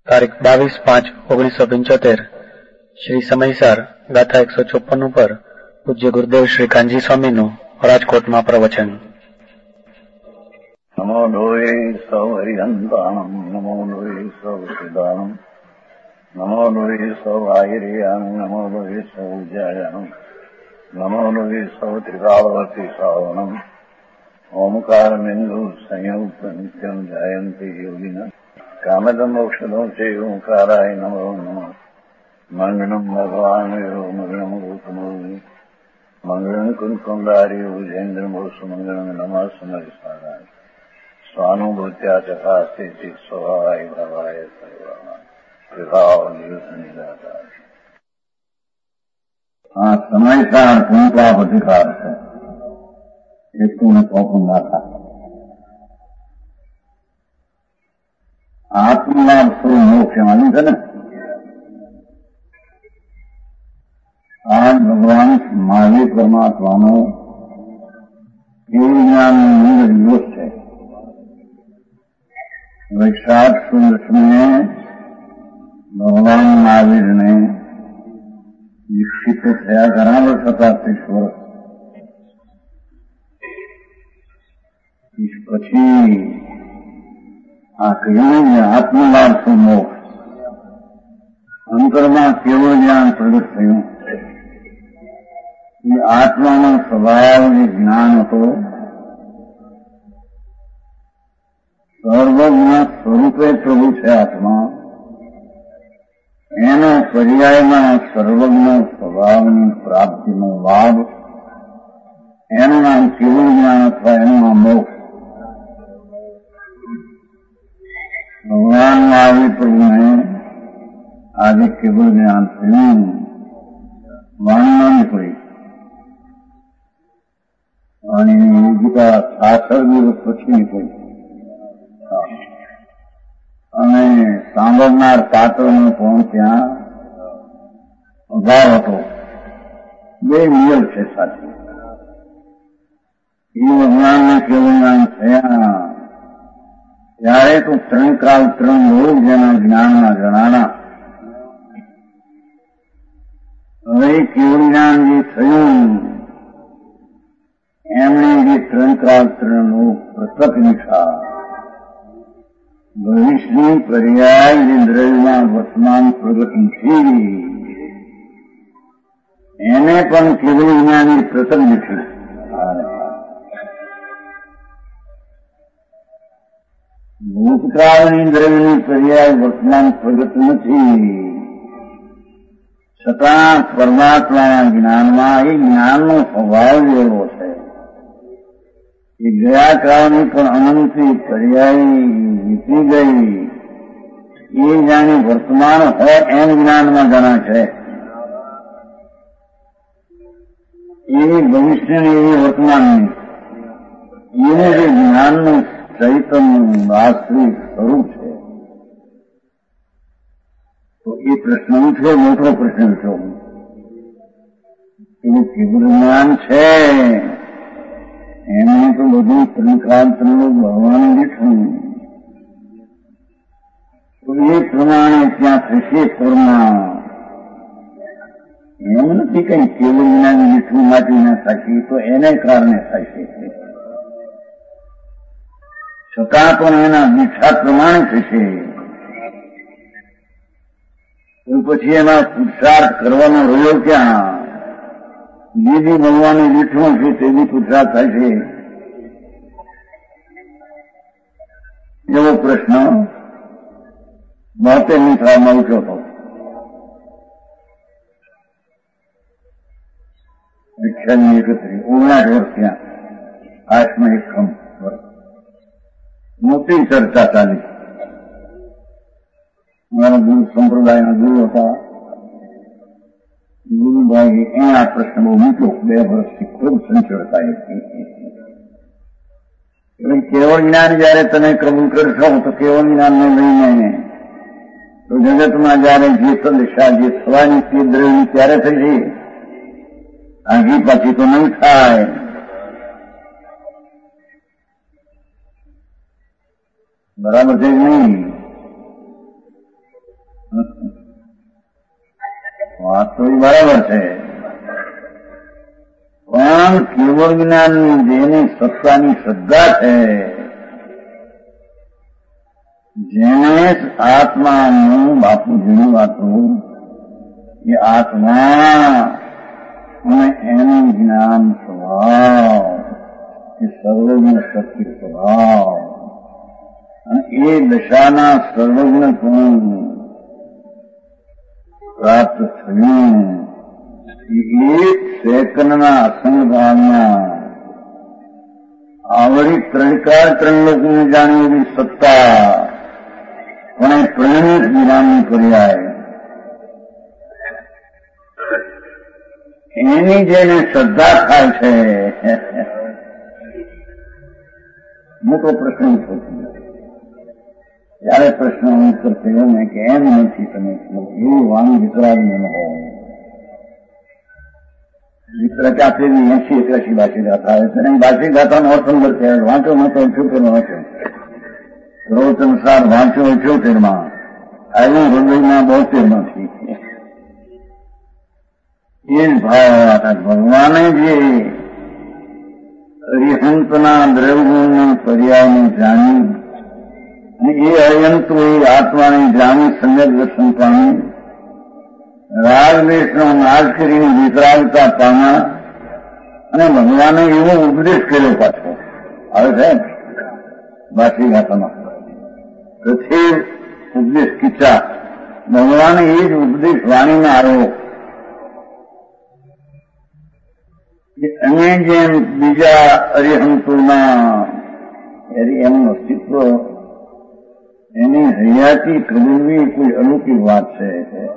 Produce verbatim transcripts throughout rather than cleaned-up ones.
તારીખ બાવીસ પાંચ ઓગણીસો પંચોતેર શ્રી સમયસર ગાથા એકસો ચોપન ઉપર પૂજ્ય ગુરુદેવ શ્રી કાનજી સ્વામીનું રાજકોટમાં પ્રવચન. નમો લોહે સૌ હરિહંતાણમ, નમો લોહે સૌ સિદ્ધાણમ, નમો લોહે સૌ આયર્યાણમ, નમો લોહે સૌ જયાણમ, નમો લોહે સૌ ત્રિકાળવતી શ્રાવણમ, ઓમકારમિંદુ સંયુક્ત નિત્યમ જાયંતિ યોગિના કામદમ મોક્ષદો છે ઓંકારાય નમો નમઃ. મંગળમ ભગવાન મંગળમ ગૌતમો મંગળમ કુંકુંડારી ઉજેન્દ્રમો સુમંગળમ નમઃ સમરિસારાય સ્વાનુભૂત્યા ચકાસ્તે ચિત સ્વભાવાય ભવાય સર્વમાં વિભાવ નિયુત નિરાકાર. આ સમયસાર પૂંકા અધિકાર છે એટલું ચોપન નાખા. આત્મલાભ સ્વરૂપ મોક્ષ માન્યું છે ને. આ ભગવાન મહાવીર પરમાત્માનો એવું જ્ઞાન દિવસ છે. વૈશાખ સુદ દસમીને ભગવાન મહાવીરને દીક્ષિત થયા ઘણા વર્ષ હતા, ત્રીસ વર્ષ પછી આ કહ્યું આત્મલાભ શું મોક્ષ. અંતરમાં કેવું જ્ઞાન પ્રગટ થયું. એ આત્માનો સ્વભાવ જે જ્ઞાન હતો, સર્વજ્ઞ સ્વરૂપે પ્રભુ છે આત્મા, એનો પર્યાયમાં સર્વજ્ઞ સ્વભાવની પ્રાપ્તિનો લાભ, એનું નામ કેવું જ્ઞાન અથવા એનું નામ મોક્ષ. ભગવાન મહાવીર પ્રભુને આજે કેવળ જ્ઞાન થયું, વાણી ન નીકળી. વાણીની ગીતા સાસર દિવસ પછી નીકળી અને સાંભળનાર પાત્રનો પણ ત્યાં અભાવ હતો. બે નિયમ છે સાચી. એ ભગવાનને કેવળ જ્ઞાન થયા ત્યારે તો ત્રણ કાળ ત્રણ લોક જેના જ્ઞાનના જણાના. હવે કેવળ જ્ઞાન જે થયું એમણે જે ત્રણ કાળ ત્રણ લોક પ્રતક નિશા ભવિષ્યની પર્યાય જે દ્રવ્યમાં વર્તમાન પ્રગતિ છે એને પણ કેવળ જ્ઞાનની પ્રતક નીકળી. ભૂતકાળની દ્રવ્યની પર્યાય વર્તમાન પ્રગટ નથી, છતાં પરમાત્માના જ્ઞાનમાં એ જ્ઞાનનો સ્વભાવ એવો છે કે ગયા કાળની પણ અનંતથી પર્યાય વીતી ગઈ એ જાણી વર્તમાન હોય એમ જ્ઞાનમાં ગણા છે. એની ભવિષ્યની એવી વર્તમાનની એને જે જ્ઞાનનું ચૈતન્ય વાસ્તવિક સ્વરૂપ છે. તો એ પ્રશ્ન ઉઠ્યો, મોટો પ્રશ્ન ઉઠ્યો. એવું કેવું જ્ઞાન છે એમને તો બધું ત્રિકાંતનું ભગવાન દીઠું. તો એ પ્રમાણે ત્યાં થશે ફોર્મમાં. એમ નથી કઈ કેવું જ્ઞાન દીઠું માટી ના થશે, તો એને કારણે થશે. છતાં પણ એના દીક્ષા પ્રમાણે થશે. તો પછી એના પુરુષાર્થ કરવાનો રહ્યો ક્યાં? જે બી ભગવાનની દીઠું છે તે બી પુરુષાર્થ થાય છે. એવો પ્રશ્ન બોતેર ની સાલમાં ઉઠ્યો હતો. અઠ્યાવીસ એકત્રીસ ઓગણાઠ વર્ષ ત્યાં આઠમાં એકમ વર્ષ મોટી ચર્ચા ચાલી. મારા ગુરુ સંપ્રદાયના ગુરુ હતા ગુરુભાઈ, એ આ પ્રશ્ન બહુ મૂક્યો. બે વર્ષથી ખૂબ સંચળતા હતી. કેવળ જ્ઞાન જયારે તમે કબૂલ કરશો તો કેવળ જ્ઞાનને લઈને તો જગતમાં જયારે જે દિશા જે થવાની તે દ્રવ્યની ત્યારે થશે. આગી પાછી તો નહીં થાય. બરાબર છે નહીં? વાત તો બરાબર છે, પણ કેવળ જ્ઞાનની જેની સત્તાની શ્રદ્ધા છે, જેને આત્માનું બાપુજીની વાતો એ આત્મા અને એનું જ્ઞાન સ્વભાવ એ સર્વજ્ઞ શક્તિ સ્વભાવ અને એ દશાના સર્વજ્ઞ ગુણ પ્રાપ્ત થયું એક સેકન્ડના અસંગભાવના આવડી ત્રણકાર ત્રણ લોકોને જાણી એવી સત્તા પણ એ પ્રેમિત વિરામની પર્યાય એની જેને શ્રદ્ધા થાય છે. મોટો પ્રશ્ન પૂછ્યો ત્યારે પ્રશ્ન ઉત્તર થયો ને કે એમ નથી તમે એવું વાણી વિતરાગને ન હોય. વિતર ક્યાંથી એસી એકાશી બાસી ગાથા આવે છે બાસી ગાથાનો અસંદર છે. વાંચો વાંચો અઠ્યોતેર વાંચો પ્રવચન સાર વાંચો અઠ્યોતેર માં આવ્યું હૃદયમાં બોતેર માંથી એ જ ભાવ હતા. ભગવાને જે અરિહંતના દ્રવ્યગુણના પર્યાયને જાણી અને એ અયંતો એ આત્માની જાણી સમ્યક દર્શન પામી રાગદ્વેષનો નાશ કરીને વિતરાગતા પામ્યા અને ભગવાને એવો ઉપદેશ કર્યો પાછો આવે છે બાકી ગાથામાં પછી ઉપદેશ કિચ્ચા ભગવાને એ જ ઉપદેશ વાણીમાં આવ્યો કે અમે જેમ બીજા અરિહંતોના એનું અસ્તિત્વ એની હયાતી કબૂલવી કોઈ અલૌકિક વાત છે.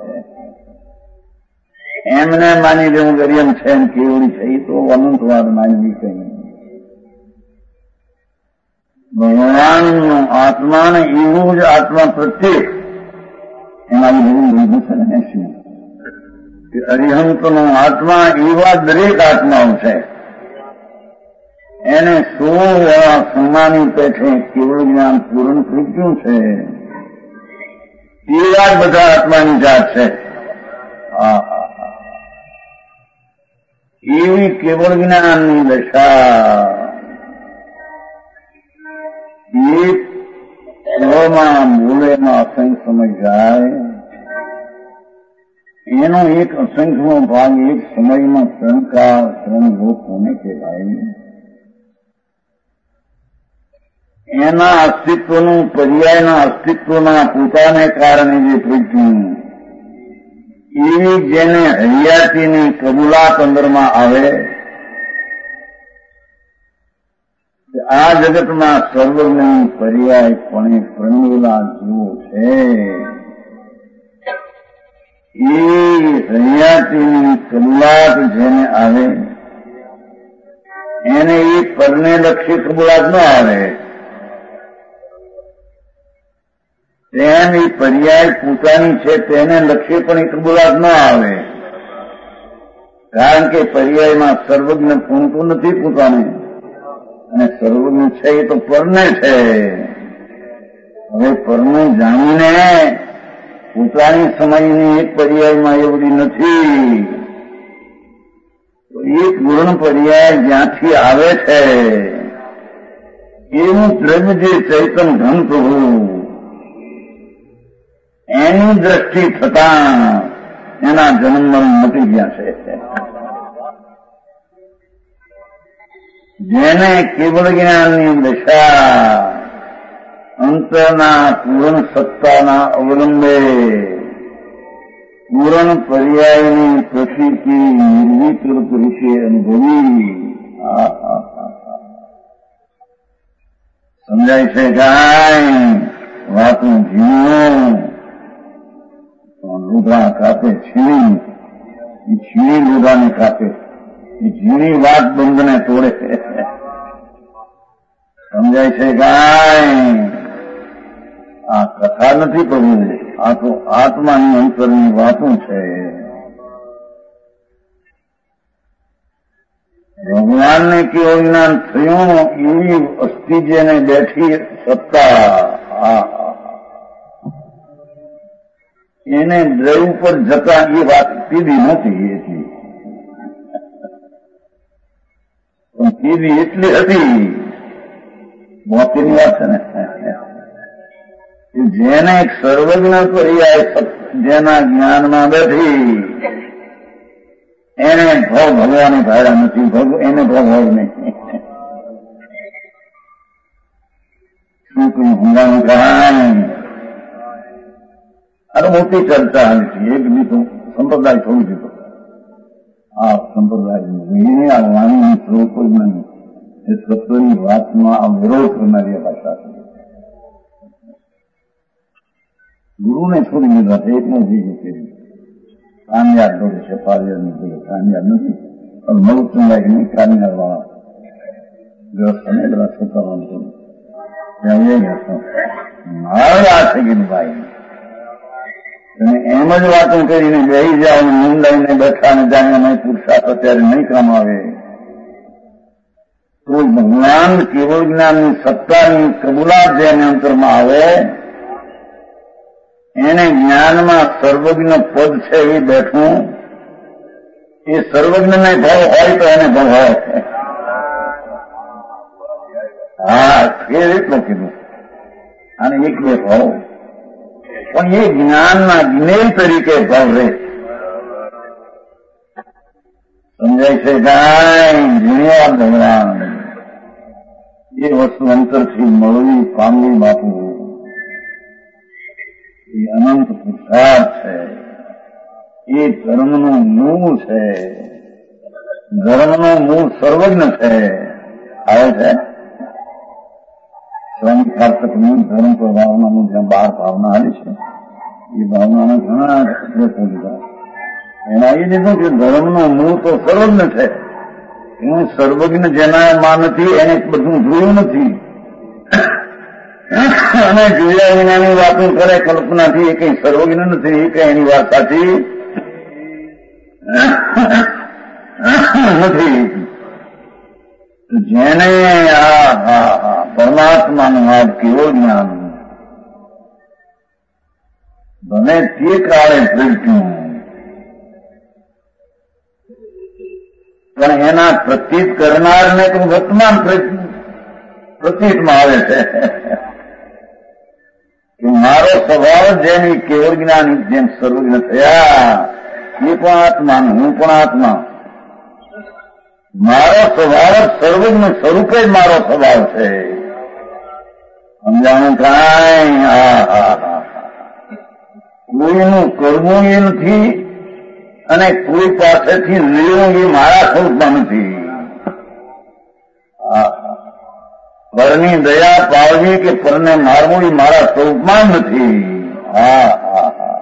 એમને માની દેવું ગરિયમ છે એમ કેવડી છે એ તો અનંતવાદ માનવી કઈ ભગવાનનું આત્માને એવું જ આત્મા પ્રત્યેક એમાં એવું લીધું છે ને શું કે અરિહંતનો આત્મા એવા દરેક આત્માઓ છે એને સો સન્માની પેઠે કેવળ જ્ઞાન પૂર્ણ થઈ ગયું છે એવા જ બધા આત્માની જાત છે. હા એવી કેવળ જ્ઞાનની દશા એક સ્વમાં બોલેમાં અસંખ્ય સમય જાય એનો એક અસંખ્યનો ભાગ એક સમયમાં ત્રણકાર ત્રણ લોક કોને કહેવાય. એના અસ્તિત્વનું પર્યાયના અસ્તિત્વના પોતાને કારણે જે પ્રજ્ઞ એવી જેને હૈયાતીની કબૂલાત અંદરમાં આવે આ જગતમાં સર્વજ્ઞની પર્યાય પણ પ્રણવેલા જેવો છે. એ હૈયાતીની કબૂલાત જેને આવે એને એ પરને લક્ષી કબૂલાત ન આવે તેમ એ પર્યાય પોતાની છે તેને લક્ષ્ય પણ એ કબૂલાત ન આવે કારણ કે પર્યાયમાં સર્વજ્ઞ પૂરતું નથી પોતાને અને સર્વજ્ઞ છે એ તો પરને છે. હવે પરને જાણીને પોતાની સમયની એક પર્યાયમાં એવડી નથી તો એક પૂર્ણ પર્યાય જ્યાંથી આવે છે એવું દ્રવ્ય જે ચૈતન ધન પ્રભુ એની દ્રષ્ટિ થતા એના જન્મ મરણ મટી ગયા છે. જેને કેવળ જ્ઞાનની દશા અંતરના પૂર્ણ સત્તાના અવલંબે પૂર્ણ પર્યાયની પ્રતિતિ નિર્વિકલ્પ રીતે અનુભવી સમજાય છે. કાંઈ વાતું જીવો લોઢા કાપે છીણી એ છીણી લોઢાને કાપે એ ઝીણી વાત બંધને તોડે સમજાય છે. કાંઈ આ કથા નથી પ્રભુ આ તો આત્માની અંતરની વાતો છે. ભગવાનને કેવું જ્ઞાન થયું એવી અસ્થિ જેને બેઠી સત્તા એને દ્રવ ઉપર જતા એ વાત પીધી નથી એટલી, પણ પીધી એટલી હતી મોતીની વાત છે ને, જેને સર્વજ્ઞ કરી જેના જ્ઞાનમાં બેઠી એને ભાવ ભગવાને ભાડા નથી, એને ભાવ ભાવ નહીં. શું કહ્યું હંગાનું કારણ અરે મોટી ચર્ચા હાલ છે. એક બીજો સંપ્રદાય થોડું દીધો આ સંપ્રદાય આ વાણી થોડું કોઈ નહીં, એ તત્વની વાતમાં આ વિરોધ કરનારી ભાષા છે. ગુરુને છોડી દીધા છે એકને બીજું કર્યું. કામયાબ દોડે છે, પાલિયાદ નથી, કામયાબ નથી, પણ મરુચંદાય નહીં કામયાબ વાળા વ્યવસ્થાને બધા છોકરાવાનું થયું. ત્યાં એ હતો મારે આ થઈ ગયું ભાઈ, અને એમ જ વાતો કરીને બેસી જાઓ, નિંદાઈને બેઠા ને જાણે અમે પુરુષાર્થ અત્યારે નહીં કામ આવે. તો ભગવાન કેવળ જ્ઞાનની સત્તાની કબૂલાત જેને અંતરમાં આવે એને જ્ઞાનમાં સર્વજ્ઞ પદ છે એ બેઠું, એ સર્વજ્ઞને ભાવ હોય તો એને ભાવ હોય. હા ફેર એટલો કીધું, અને એક બે ભાવ પણ એ જ્ઞાનના જ્ઞેય તરીકે ભાવ રહે. સમજાય છે કાંઈ જીણ્યા ભગવાન એ વસ્તુ અંતરથી મળવી પામવી બાપુ એ અનંત પુરુષાર્થ છે. એ ધર્મનું મૂળ છે, ધર્મનું મૂળ સર્વજ્ઞ છે. આવે છે સ્વામી કાર્તકનું ધર્મ પર ભાવનાનું જ્યાં બાર ભાવના આવી છે એ ભાવનાના ઘણા શ્લોકો લીધા. એના એ લીધું કે ધર્મનું મૂળ તો સર્વજ્ઞ છે. એનું સર્વજ્ઞ જેનામાં નથી એને બધું જોયું નથી, અને જોયા વિનાની વાતો કરે કલ્પનાથી એ કઈ સર્વજ્ઞ નથી, એ કઈ એની વાત સાચી નથી. જેને આ પરમાત્માનું આ કેવળ જ્ઞાન બને તે કાળે પ્રગટ્યું, પણ એના પ્રતીત કરનારને તો વર્તમાન પ્રતીતમાં આવે છે કે મારો સ્વભાવ જેની કેવળ જ્ઞાન જેમ સર્વજ્ઞ થયા એ પણ આત્મા, હું પણ આત્મા. મારો સ્વભાવ સર્વજ્ઞ સ્વરૂપે જ મારો સ્વભાવ છે. સમજાણું કાંઈ હા હા હા કોઈનું કરવું એ નથી અને કોઈ પાસેથી લેવું એ મારા સ્વરૂપમાં નથી. પરની દયા પાળવી કે પરને મારવું એ મારા સ્વરૂપમાં નથી. હા હા હા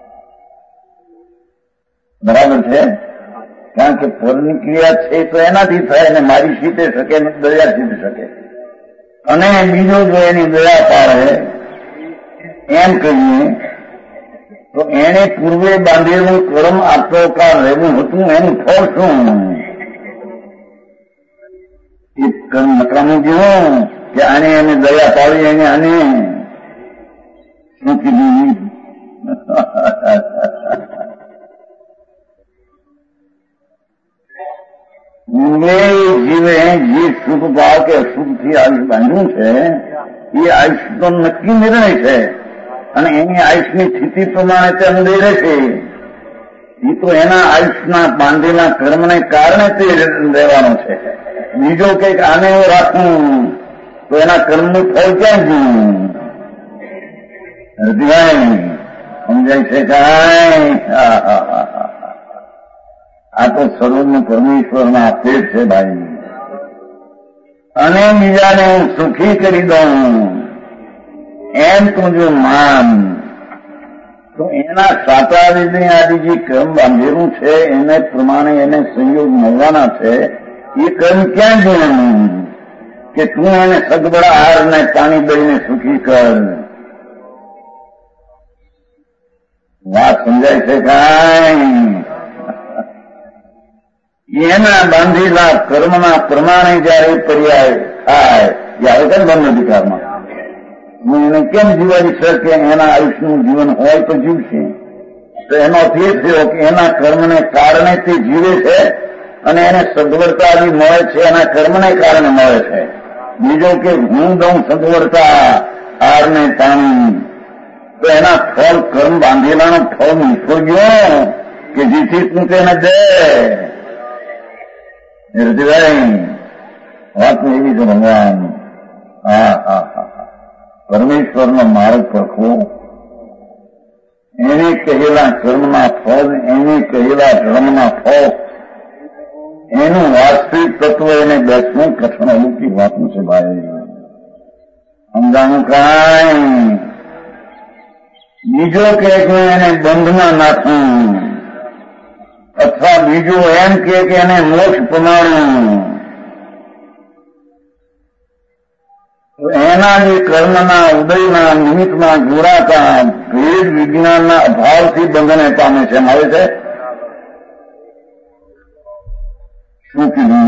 બરાબર છે. કારણ કે પરની ક્રિયા છે તો એનાથી થાય ને મારી સીતે શકે ને દયા સીતે શકે, અને બીજો જો એની દયા પાડે એમ કહીએ તો એને પૂર્વે બાંધેલું કર્મ આપતો કાળ રહેવું હતું એનું ફળ શું? એ કર્મ નકામું જેવું કે આને એને દયા પાડી એને આને શું કીધું? જીવે જે શુભ ભાવ કે અશુભથી આયુષ બાંધ્યું છે એ આયુષ તો નક્કી નિર્ણય છે, અને એની આયુષની સ્થિતિ પ્રમાણે તે અંદર રહે છે. એ તો એના આયુષના બાંધેલા કર્મને કારણે તે રહેવાનો છે. બીજો કંઈક આને હું રાખું તો એના કર્મનું ફળ ક્યાં ગયું? સમજાય છે કાંઈ? હા હા હા હા આ તો સર્વજ્ઞ પરમેશ્વરના પેટ છે ભાઈ. અને બીજાને હું સુખી કરી દઉં એમ તું જો માન તો એના સાચા રીતે આજે જે કર્મ બાંધેલું છે એને પ્રમાણે એને સંયોગ મળવાના છે. એ કર્મ ક્યાં જોવાનું કે તું એને સગબળ આહારને પાણી દઈને સુખી કર? વાત સમજાય છે કાંઈ? એના બાંધેલા કર્મના પ્રમાણે જયારે પર્યાય થાય ત્યારે કેમ બંધ અધિકારમાં હું એને કેમ જીવાડી શકે? એના આયુષ્યનું જીવન હોય તો જીવશે, તો એનો અર્થ એ થયો કે એના કર્મને કારણે તે જીવે છે અને એને સગવડતા બી મળે છે, એના કર્મને કારણે મળે છે. બીજો કે હું દઉં સગવડતા આરને પાણી, તો એના ફળ કર્મ બાંધેલાનો ફળ મૂકો ગયો કે જેથી તું તેને દે. હૃદયભાઈ વાત એવી છે ભગવાન. હા હા હા પરમેશ્વરનો માર્ગ પરખવો, એને કહેલા કર્મના ફળ, એને કહેલા ધર્મના ફળ, એનું વાસ્તવિક તત્વ એને બેસવું કઠણ અમુકી વાતું છે ભાઈ. સમજાણું કાંઈ બીજો કે એને બંધમાં નાખવું, અથવા બીજું એમ કે એને મોક્ષ પ્રમાણું, એના જે કર્મના ઉદયના નિમિત્તમાં જોડાતા ભેદ વિજ્ઞાનના અભાવથી બંધને પામે છે. એમ આવે છે શું કીધું?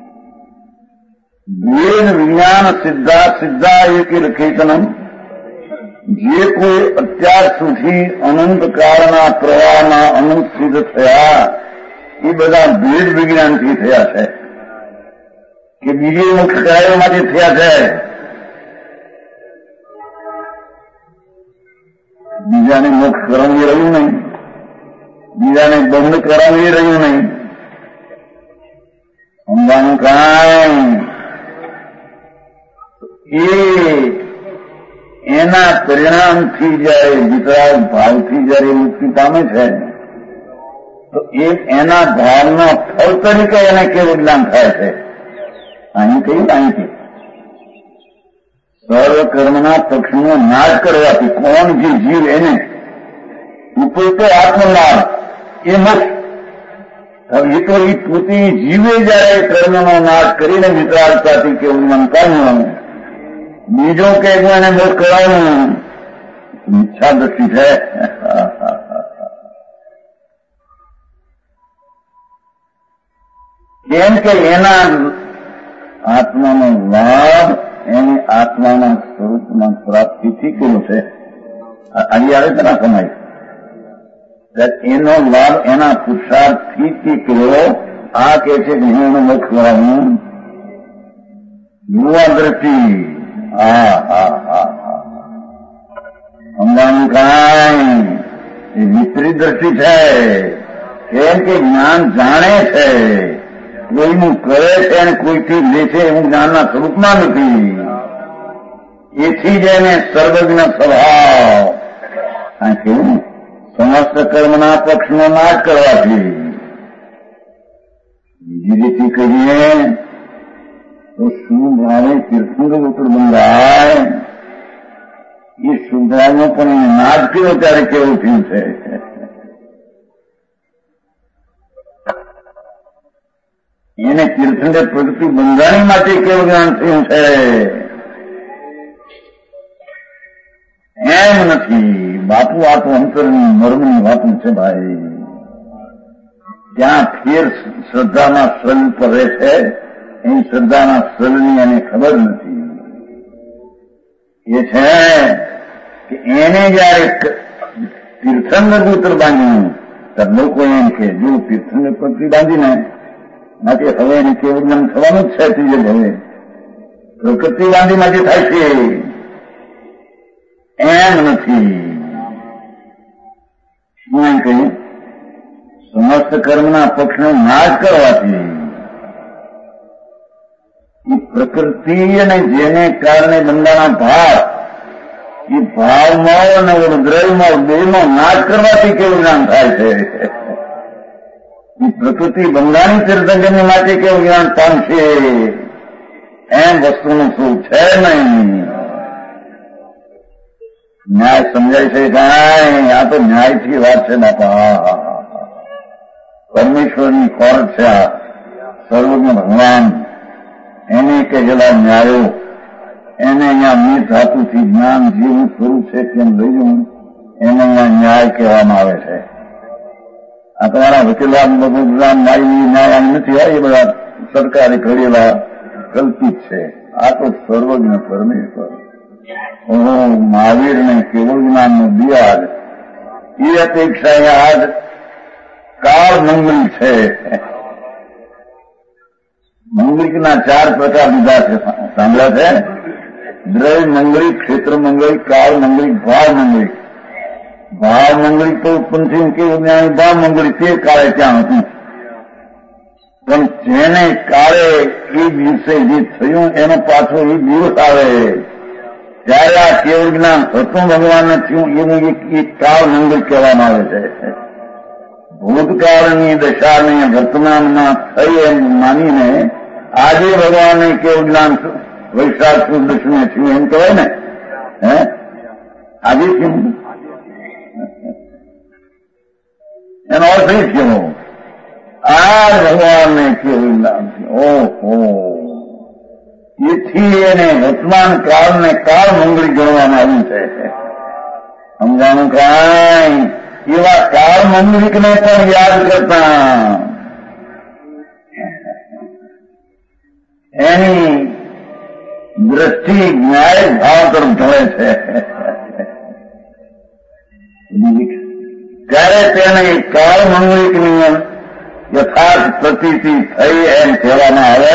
ભેદ વિજ્ઞાન સિદ્ધા સિદ્ધા એક ખેતનમ, જે કોઈ અત્યાર સુધી અનંત કાળના પ્રવાહમાં અનંત સિદ્ધ થયા એ બધા ભેદ વિજ્ઞાનથી થયા છે કે બીજી મુખ્ય કાર્યોમાંથી થયા છે. બીજાને મોક્ષ કરાવી રહ્યું નહીં, બીજાને બંધ કરાવી રહ્યું નહીં. સમજાનું કાંઈ એ એના પરિણામથી જયારે વિતરાગ ભાવથી જયારે મુક્તિ પામે છે તો એ એના ભાવના ફળ તરીકે એને કેવું જ્ઞાન થાય છે. અહીં કહ્યું અહીંથી સર્વ કર્મના પક્ષનો નાશ કરવાથી કોણ જે જીવ એને ઉપર તો આત્મલાભ એ મોક્ષ. એ તો એ પોતે જીવે જયારે કર્મનો નાશ કરીને વિતરાગતાથી કેવું જ્ઞાન પામ્યું, બીજો કે એને મોક્ષ કરાવવું ઈચ્છા દ્રષ્ટિ છે. કેમ કે એના આત્માનો લાભ એની આત્માના સ્વરૂપમાં પ્રાપ્તિથી કર્યો છે. અહીં આવે છે ના સમય એનો લાભ એના પુરુષાર્થથી જ કર્યો. આ કે છે કે હું એનો મોક્ષ કરાવું યુવા દ્રષ્ટિ. હા હા હા હા સમજાનું કાંઈ એ વિપરીત દ્રષ્ટિ છે. કેમ કે જ્ઞાન જાણે છે, કોઈનું કરે છે અને કોઈથી લે છે એવું જ્ઞાનના સ્વરૂપમાં નથી. એથી જ એને સર્વજ્ઞ સ્વભાવ. આ કેવું સમસ્ત કર્મના પક્ષનો નાશ કરવાથી. બીજી રીતે કહીએ તો શું ભાવે તીર્થંકર ઉત્તર બંધાય એ સુધારનો પણ એને નાશ કર્યો ત્યારે કેવું થયું છે. એને તીર્થંકર પ્રગતિ બંધાણી માટે કેવું જ્ઞાન થયું છે એમ નથી. બાપુ આ તો અંતરની મર્મની વાતું છે ભાઈ. ત્યાં ફેર શ્રદ્ધાના સ્વલ પર રહે છે, એની શ્રદ્ધાના સ્વલની એને ખબર નથી. એ છે કે એને જયારે તીર્થંકર સૂત્ર બાંધ્યું ત્યારે લોકો એમ કે જો તીર્થંકર પ્રગતિ બાંધીને માટે હવે એને કેવું જ્ઞાન થવાનું જ છે. ત્રીજે હવે પ્રકૃતિ બાંધી માટે થાય છે એમ નથી. શું એમ કહ્યું? સમસ્ત કર્મના પક્ષનો નાશ કરવાથી એ પ્રકૃતિ અને જેને કારણે બંધાના ભાવ એ ભાવમાં અને દ્રવ્યમાં બેનો નાશ કરવાથી કેવું જ્ઞાન થાય છે. એ પ્રકૃતિ બંધાણી તીર્થંકરની માટે કેવું જ્ઞાન પામશે એમ વસ્તુનું શું છે નહીં. ન્યાય સમજાય છે કાંઈ? આ તો ન્યાયથી વાત છે બાપા. પરમેશ્વરની કોર્ટ છે આ. સર્વજ્ઞ ભગવાન એને કહેલા ન્યાયો એને અહીંયા મીર ધાતુથી જ્ઞાન જેવું સ્વરૂપ છે તેમ લઈ જવું એને અહીંયા ન્યાય કહેવામાં આવે છે. આ તમારા વકીલાત બધું ન્યાયની ન્યાય નથી હોય એ બધા સરકારે ઘડેલા કલ્પિત છે. આ તો સર્વજ્ઞ પરમેશ્વર મહાવીરને કેવળ જ્ઞાનનું બિયાદ એ અપેક્ષા યાદ કાળ મંગલિક છે. મંગલિકના ચાર પ્રકાર લીધા છે, સાંભળ્યા છે? દ્રવ્ય મંગલિક, ક્ષેત્ર મંગલિક, કાળ મંગલિક, ભાવ મંગલિક. ભાવ મંગલિક તો ઉત્પન્ન થયું કે જ્ઞાની ભાવ મંગલિક તે કાળે ત્યાં હતું, પણ જેને કાળે એ દિવસે જે થયું એનો પાછો એ દિવસ આવે ત્યારે આ કેવળ જ્ઞાન હતું ભગવાનને થયું એનું એક કાળ મંગલિક કહેવામાં આવે છે. ભૂતકાળની દશાને વર્તમાનમાં થઈ એમ માનીને આજે ભગવાનને કેવું જ્ઞાન વૈશાખ સુદ દશમે થયું એમ કહેવાય ને. હે આજે થયું એનો અર્થ એ થયો આ ભગવાનને કેવું જ્ઞાન થયું. ઓહો, એથી એને વર્તમાન કાળને કાળ મંગળી ગણવામાં આવ્યું છે. સમજાણું કાંઈ એવા કાળ મંગલિકને પણ યાદ કરતા એની દ્રષ્ટિ ન્યાય ભાવ તરફ ઢળે છે. ત્યારે તેને કાળ મંગલિકની યથાર્થ પ્રતીતિ થઈ એમ કહેવામાં આવે.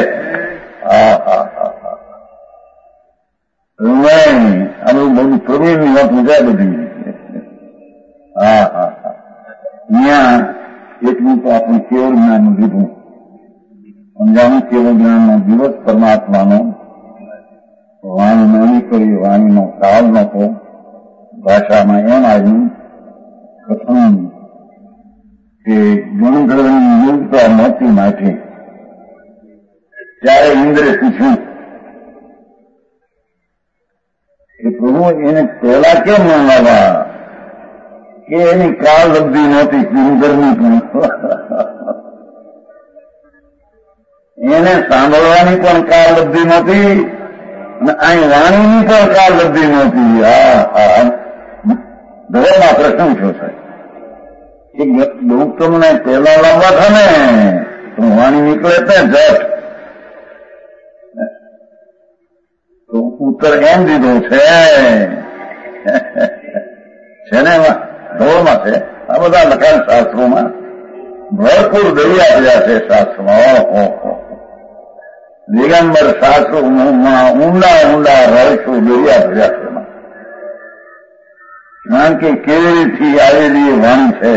આનું બધું પ્રવીણની વાત મજા બધી. હા હા હા ત્યાં એટલું તો આપણે કેવળ જ્ઞાન લીધું. સમજાણું કેવળ જ્ઞાનનો દિવસ પરમાત્માનો વાણી નાની કરી વાણીનો કાળ નહોતો. ભાષામાં એમ આવ્યું કથન કે ગણધર્મની યોગતા નહોતી માટે ત્યારે ઇન્દ્રે પૂછ્યું કે પ્રભુ એને પહેલા કેમ ન લાવવા કે એની કાળ લબ્ધિ નહોતી ગરમી પણ એને સાંભળવાની પણ કાળ લબ્ધિ નહોતી અને અહીં વાણીની પણ કાળ લબ્ધિ નહોતી. હા હા ધર્મમાં પ્રશ્ન છો સાહેબ કે બહુ તમને પહેલા લાવવા था ને તો વાણી નીકળે તે જટ તો ઉત્તર એમ દીધો છે છે ને ધોળમાં છે આ બધા લખાણ શાસ્ત્રોમાં ભરપૂર દરિયા આપ્યા છે શાસ્ત્રોમાં. ઓહો, દિગંબર શાસ્ત્રોમાં ઊંડા ઊંડા રહસ્યો દરિયા ભર્યા છે. કારણ કે કેવળથી આવેલી એ વાણી છે.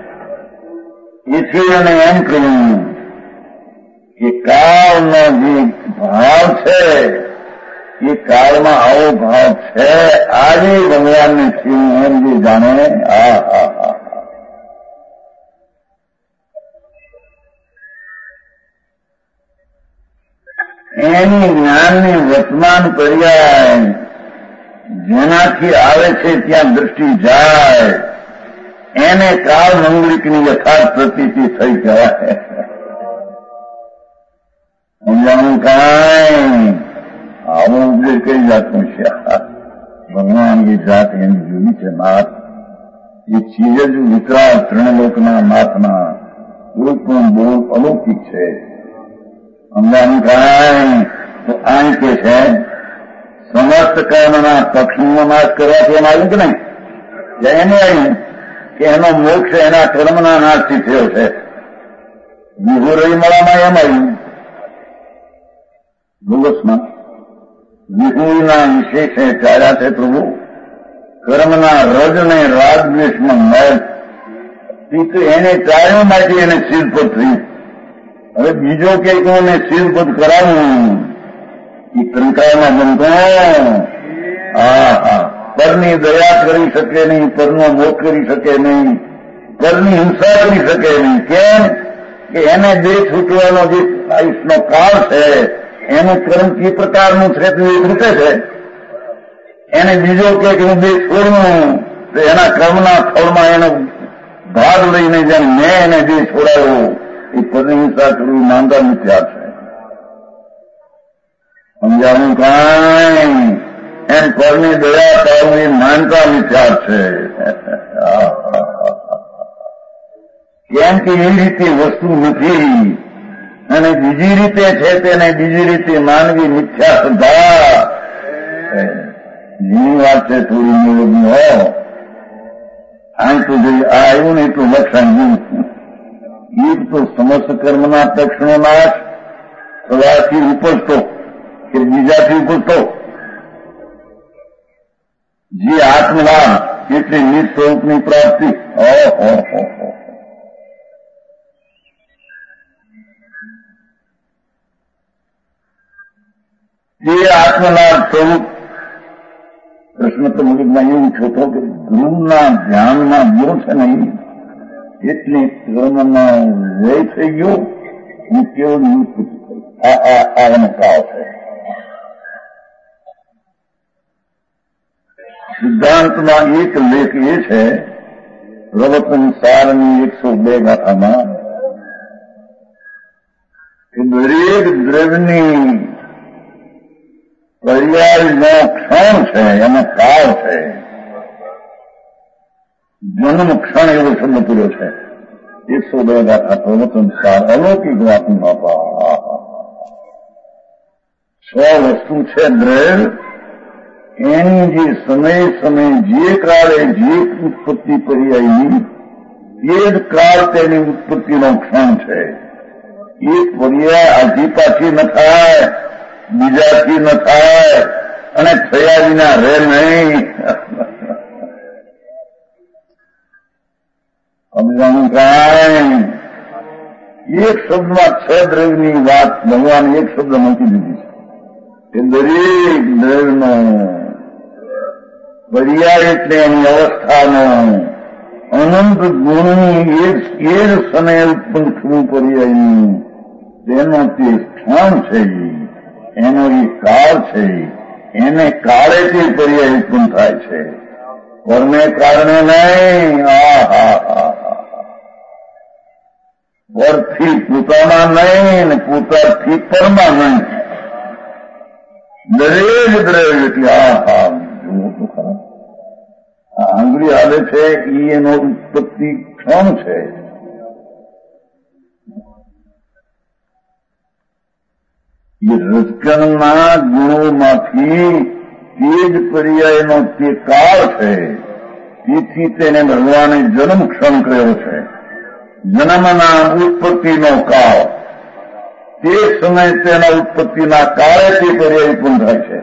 એથી એને એમ કહ્યું કે કાળનો જે ભાવ છે એ કાળમાં આવો ભાવ છે. આજે ભગવાનને થયું એમ જે જાણે. હા હા હા એની જ્ઞાનની વર્તમાન પર્યાય જેનાથી આવે છે ત્યાં દૃષ્ટિ જાય એને કાળ મંગલિકની યથાર્થ પ્રતીતિ થઈ કહેવાય. સમજાણું કાંઈ આવો ઉપદેશ કઈ જાતનો છે? ભગવાનની જાત એની જુદી છે. નાથ એ ચીજ જ વિકરાળ ત્રણલોકના નાથના કોઈ પણ બહુ અલૌકિક છે. સમજાણું કાંઈ તો આઈ કે છે સમસ્ત કર્મના પક્ષનો નાશ કરવાથી એમ આવ્યું કે નહીં? એને આવ્યું કે એનો મોક્ષ એના કર્મના નાશથી થયો છે. વિહુરઈ મળામાં એમ આવ્યું ભૂગસમાં વિહુના વિશેષે ચાર્યા છે પ્રભુ કર્મના રજ ને રાગ દ્વેષમાં મળ એને ચાર્યો માટે એને શિરપદ થયું. હવે બીજો કે કોને શિરપદ કરાવવું એ ત્રંકાયમાં બનતો. હા હા પરની દયા કરી શકે નહીં, પરનો મોહ કરી શકે નહીં, પરની હિંસા કરી શકે નહીં. કેમ કે એને દેહ છૂટવાનો જે આયુષનો કાળ છે એનું કર્મ કઈ પ્રકારનું છે તે એક રીતે છે. એને બીજો કે હું દેહ છોડવું તો એના કર્મના ફળમાં એનો ભાગ લઈને જેમ મેં એને દેહ છોડાયો એ પરની હિંસા કરવી માનતા મિથ્યા છે. સમજાવું કાંઈ એમ પરની દયા કરવું એ માનતા મિથ્યા છે. કેમ કે એ રીતે વસ્તુ નથી અને બીજી રીતે છે તેને બીજી રીતે માનવી મિથ્યા શ્રદ્ધા. જૂની વાત છે થોડી નિરોગની હો. અહીં તો જે આ આવ્યું ને એટલું લક્ષણ જેવું એક તો સમસ્ત કર્મના લક્ષણો નાશ સવાથી ઉપજતો કે બીજાથી ઉપજતો જે આત્મલાભ એટલે નિજ સ્વરૂપની પ્રાપ્તિ ઓહો જે આત્મલાભ સ્વરૂપ કૃષ્ણ તો મુજબમાં એવું છોટો કે ગુરુના ધ્યાનમાં ગયો છે નહીં એટલે કર્મનો વ્યય થઈ ગયો હું કેવળ આ એનો કાળ છે. સિદ્ધાંતમાં એક લેખ એ છે પ્રવચન સારની એકસો બે ગાથામાં કે દરેક દ્રવ્યની પર્યાયનો ક્ષણ છે એનો કાળ છે. જન્મ ક્ષણ એવો શબ્દ પૂર્યો છે એકસો બે ગાથા પ્રવચન સાર અલૌકિક વાતનું બાપા છ વસ્તુ છે દ્રવ્ય એની જે સમય સમય જે કાળે જે ઉત્પત્તિ પર્યાયની એ જ કાળ તેની ઉત્પત્તિનો ક્ષણ છે. એ પર્યાય આજી પાછી ન થાય બીજાથી ન થાય અને થયા વિના રહે નહીં. સમજાનું કાંઈ એક શબ્દમાં છ દ્રવ્યની વાત ભગવાન એક શબ્દ મૂકી દીધી છે કે દરેક દ્રવ્યનો પર્યાય એટલે એની અવસ્થાનો અનંત ગુણની એ જ સમયે ઉત્પન્ન થવું પર્યાયનું તેનો તે ક્ષણ છે એનો એ કાળ છે એને કાળે તે પર્યાય ઉત્પન્ન થાય છે પરને કારણે નહીં. આ હા હા પરથી પોતાના નહીં ને પોતાથી પરમાં નહીં. દરેક દ્રવ્ય એટલે આ હા જુઓ તો ખરા આ આંગળી હાલે છે એ એનો ઉત્પત્તિ ક્ષણ છે. એ રજકણના ગુણોમાંથી તે જ પર્યાયનો તે કાળ છે. તેથી તેને ભગવાને જન્મ ક્ષણ કર્યો છે. જન્મના ઉત્પત્તિનો કાળ તે સમય તેના ઉત્પત્તિના કાળે તે પર્યાય ઉત્પન્ન થાય છે.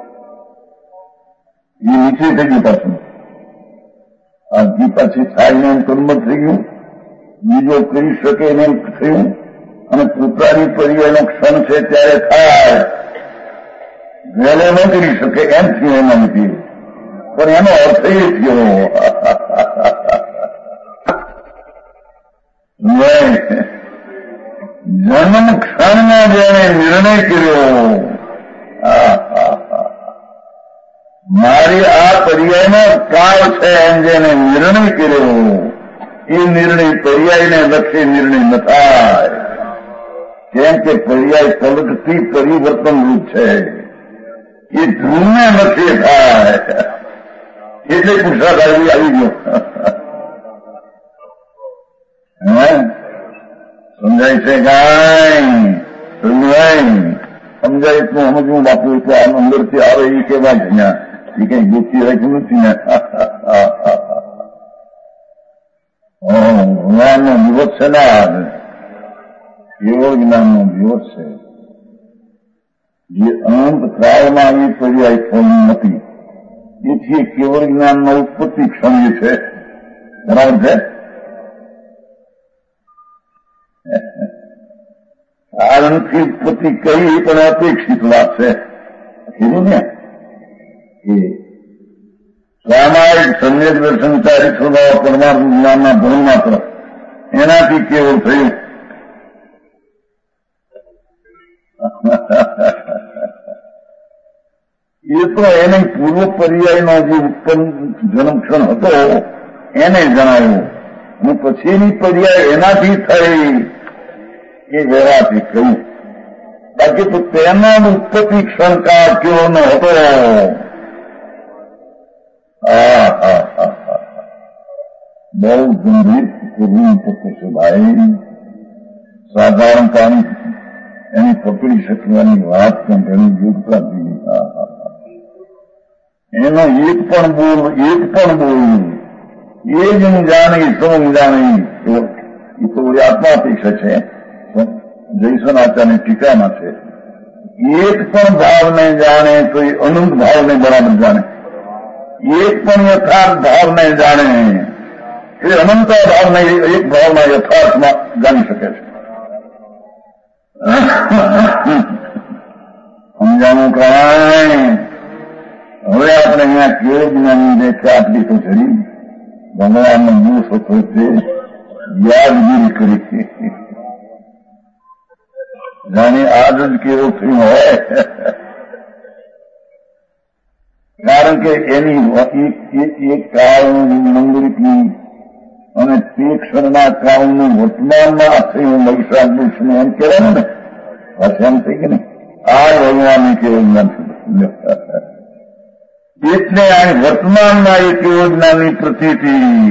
એ નીચે થઈ ગયું પાછું આ જી પાછી થાય ને એમ કર્મ થઈ ગયું બીજો કરી શકે એને થયું અને પોતાની પર્યાયનો ક્ષણ છે ત્યારે થાય વહેલો ન કરી શકે એમ થયું એના લીધે પણ એનો અર્થ એ થયો જન્મ ક્ષણમાં જેને નિર્ણય કર્યો મારી આ પર્યાયનો કાળ છે એમ જેને નિર્ણય કર્યો એ નિર્ણય પર્યાયને લક્ષે નિર્ણય ન થાય. કેમ કે પર્યાય પલટથી પરિવર્તન રૂપ છે એ ધ્રુવને લક્ષે થાય એટલે પુરુષાર્થ આવી આવી ગયો. હે સમજાય છે કાંઈ સમજાય એટલું સમજવું બાપુ તો આમ અંદરથી આવે એ કેવા છે એ કઈ ગોતી રાખ્યું નથી ને. જ્ઞાનનો દિવસ છે ને કેવળ જ્ઞાનનો દિવસ છે જે અનંત કાળમાં એ પર્યાય ફોન નથી. એથી કેવળ જ્ઞાનનો ઉત્પત્તિ ક્ષણ છે. બરાબર છે. કારણથી ઉત્પત્તિ કરી પણ અપેક્ષિત વાત છે કીધું ને એ સામાયિક સમ્યક દર્શન ચારિક સ્વભાવ પરમાર્થ જ્ઞાનના ભણ માત્ર એનાથી કેવળ થયું. એ તો એને પૂર્વ પર્યાયનો જે ઉત્પન્ન જન્મક્ષણ હતો એને જણાવ્યું અને પછીની પર્યાય એનાથી થઈ એ વ્યવહારથી કહ્યું. બાકી તો તેનો ઉત્પત્તિ ક્ષણકાળ કેવો ન હતો. બહુ ગંભીર કરવું પડતું છે ભાઈ. સાધારણ પાણી એની પકડી શકવાની વાત પણ ઘણી જોડતા એનો એક પણ બોલ એક પણ બોલ એ જ હું જાણી તું જાણી એ તો બધી આત્માપેક્ષા છે. જયસન આચાર્યની ટીકામાં છે એક પણ ભાવને જાણે તો એ અનંત ભાવને બરાબર જાણે. એક પણ યથાર્થ ભાવને જાણે એ અનંત ભાવને એક ભાવના યથાર્થમાં જાણી શકે છે. સમજાણું કાંઈ હવે આપણે અહીંયા કેવું જ્ઞાની દેખે આટલી તો ચડી ભગવાનનો દિવસ હતો તે યાદગીરી કરી જાણે આજ જ કેવું થયું હોય. કારણ કે એની એક કાળની મંગળીથી અને તે ક્ષણના કાળનું વર્તમાનમાં થયું વૈશાખ દુષ્ણ એમ કહેવાય ને પાછા એમ થઈ કે ને આ ભગવાનને કેવું જ્ઞાન એટલે આ વર્તમાનમાં એક કેવું જ્ઞાનની પ્રતીતિ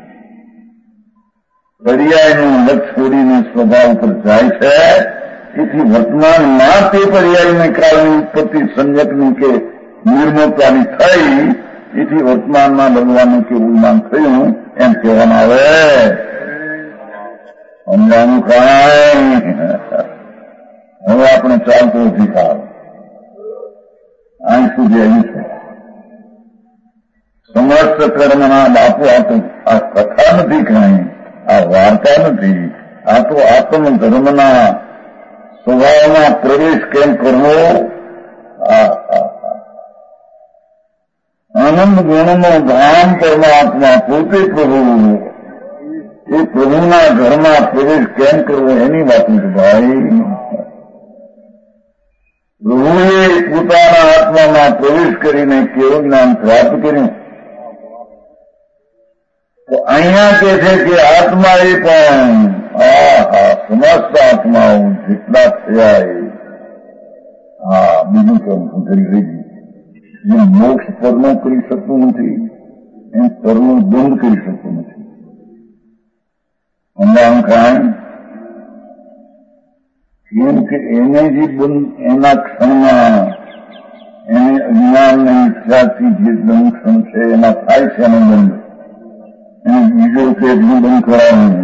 પર્યાયનું લક્ષ છોડીને સ્વભાવ પર જાય છે. તેથી વર્તમાનમાં તે પર્યાયને કાળની ઉત્પત્તિ સંજકની કે નિર્મળતાની થઈ એથી વર્તમાનમાં ભગવાનનું કેવું જ્ઞાન થયું એમ કહેવામાં આવે. સમજાનું કાંઈ હવે આપણે ચાલતો અધિકાર અહીં સુધી આવ્યું છે. સમસ્ત કર્મના બાપુ આ તો આ કથા નથી કાંઈ, આ વાર્તા નથી, આ તો આત્મ ધર્મના સ્વભાવમાં પ્રવેશ કેમ કરવો. આનંદ ગુણનો ધામ પરમાત્મા પોતે પ્રભુ એ પ્રભુના ઘરમાં પ્રવેશ કેમ કરવો એની વાત નથી ભાઈ. પ્રભુએ પોતાના આત્મામાં પ્રવેશ કરીને કેવું જ્ઞાન પ્રાપ્ત કર્યું. તો અહીંયા કે છે કે આત્મા એ પણ હા હા સમસ્ત આત્માઓ જેટલા થયા એ હા બીજું કામ કરી રહી જેમ મોક્ષ પરનો કરી શકતું નથી એમ પરનો બંધ કરી શકતું નથી. અંદામ કાંઈ કેમ કે એને જે બંધ એના ક્ષણમાં એને અજ્ઞાનની ઈચ્છાથી જે દંશન છે એના થાય છે એનો બંધ એને બીજો કે એટલું બંધ કરાવવું.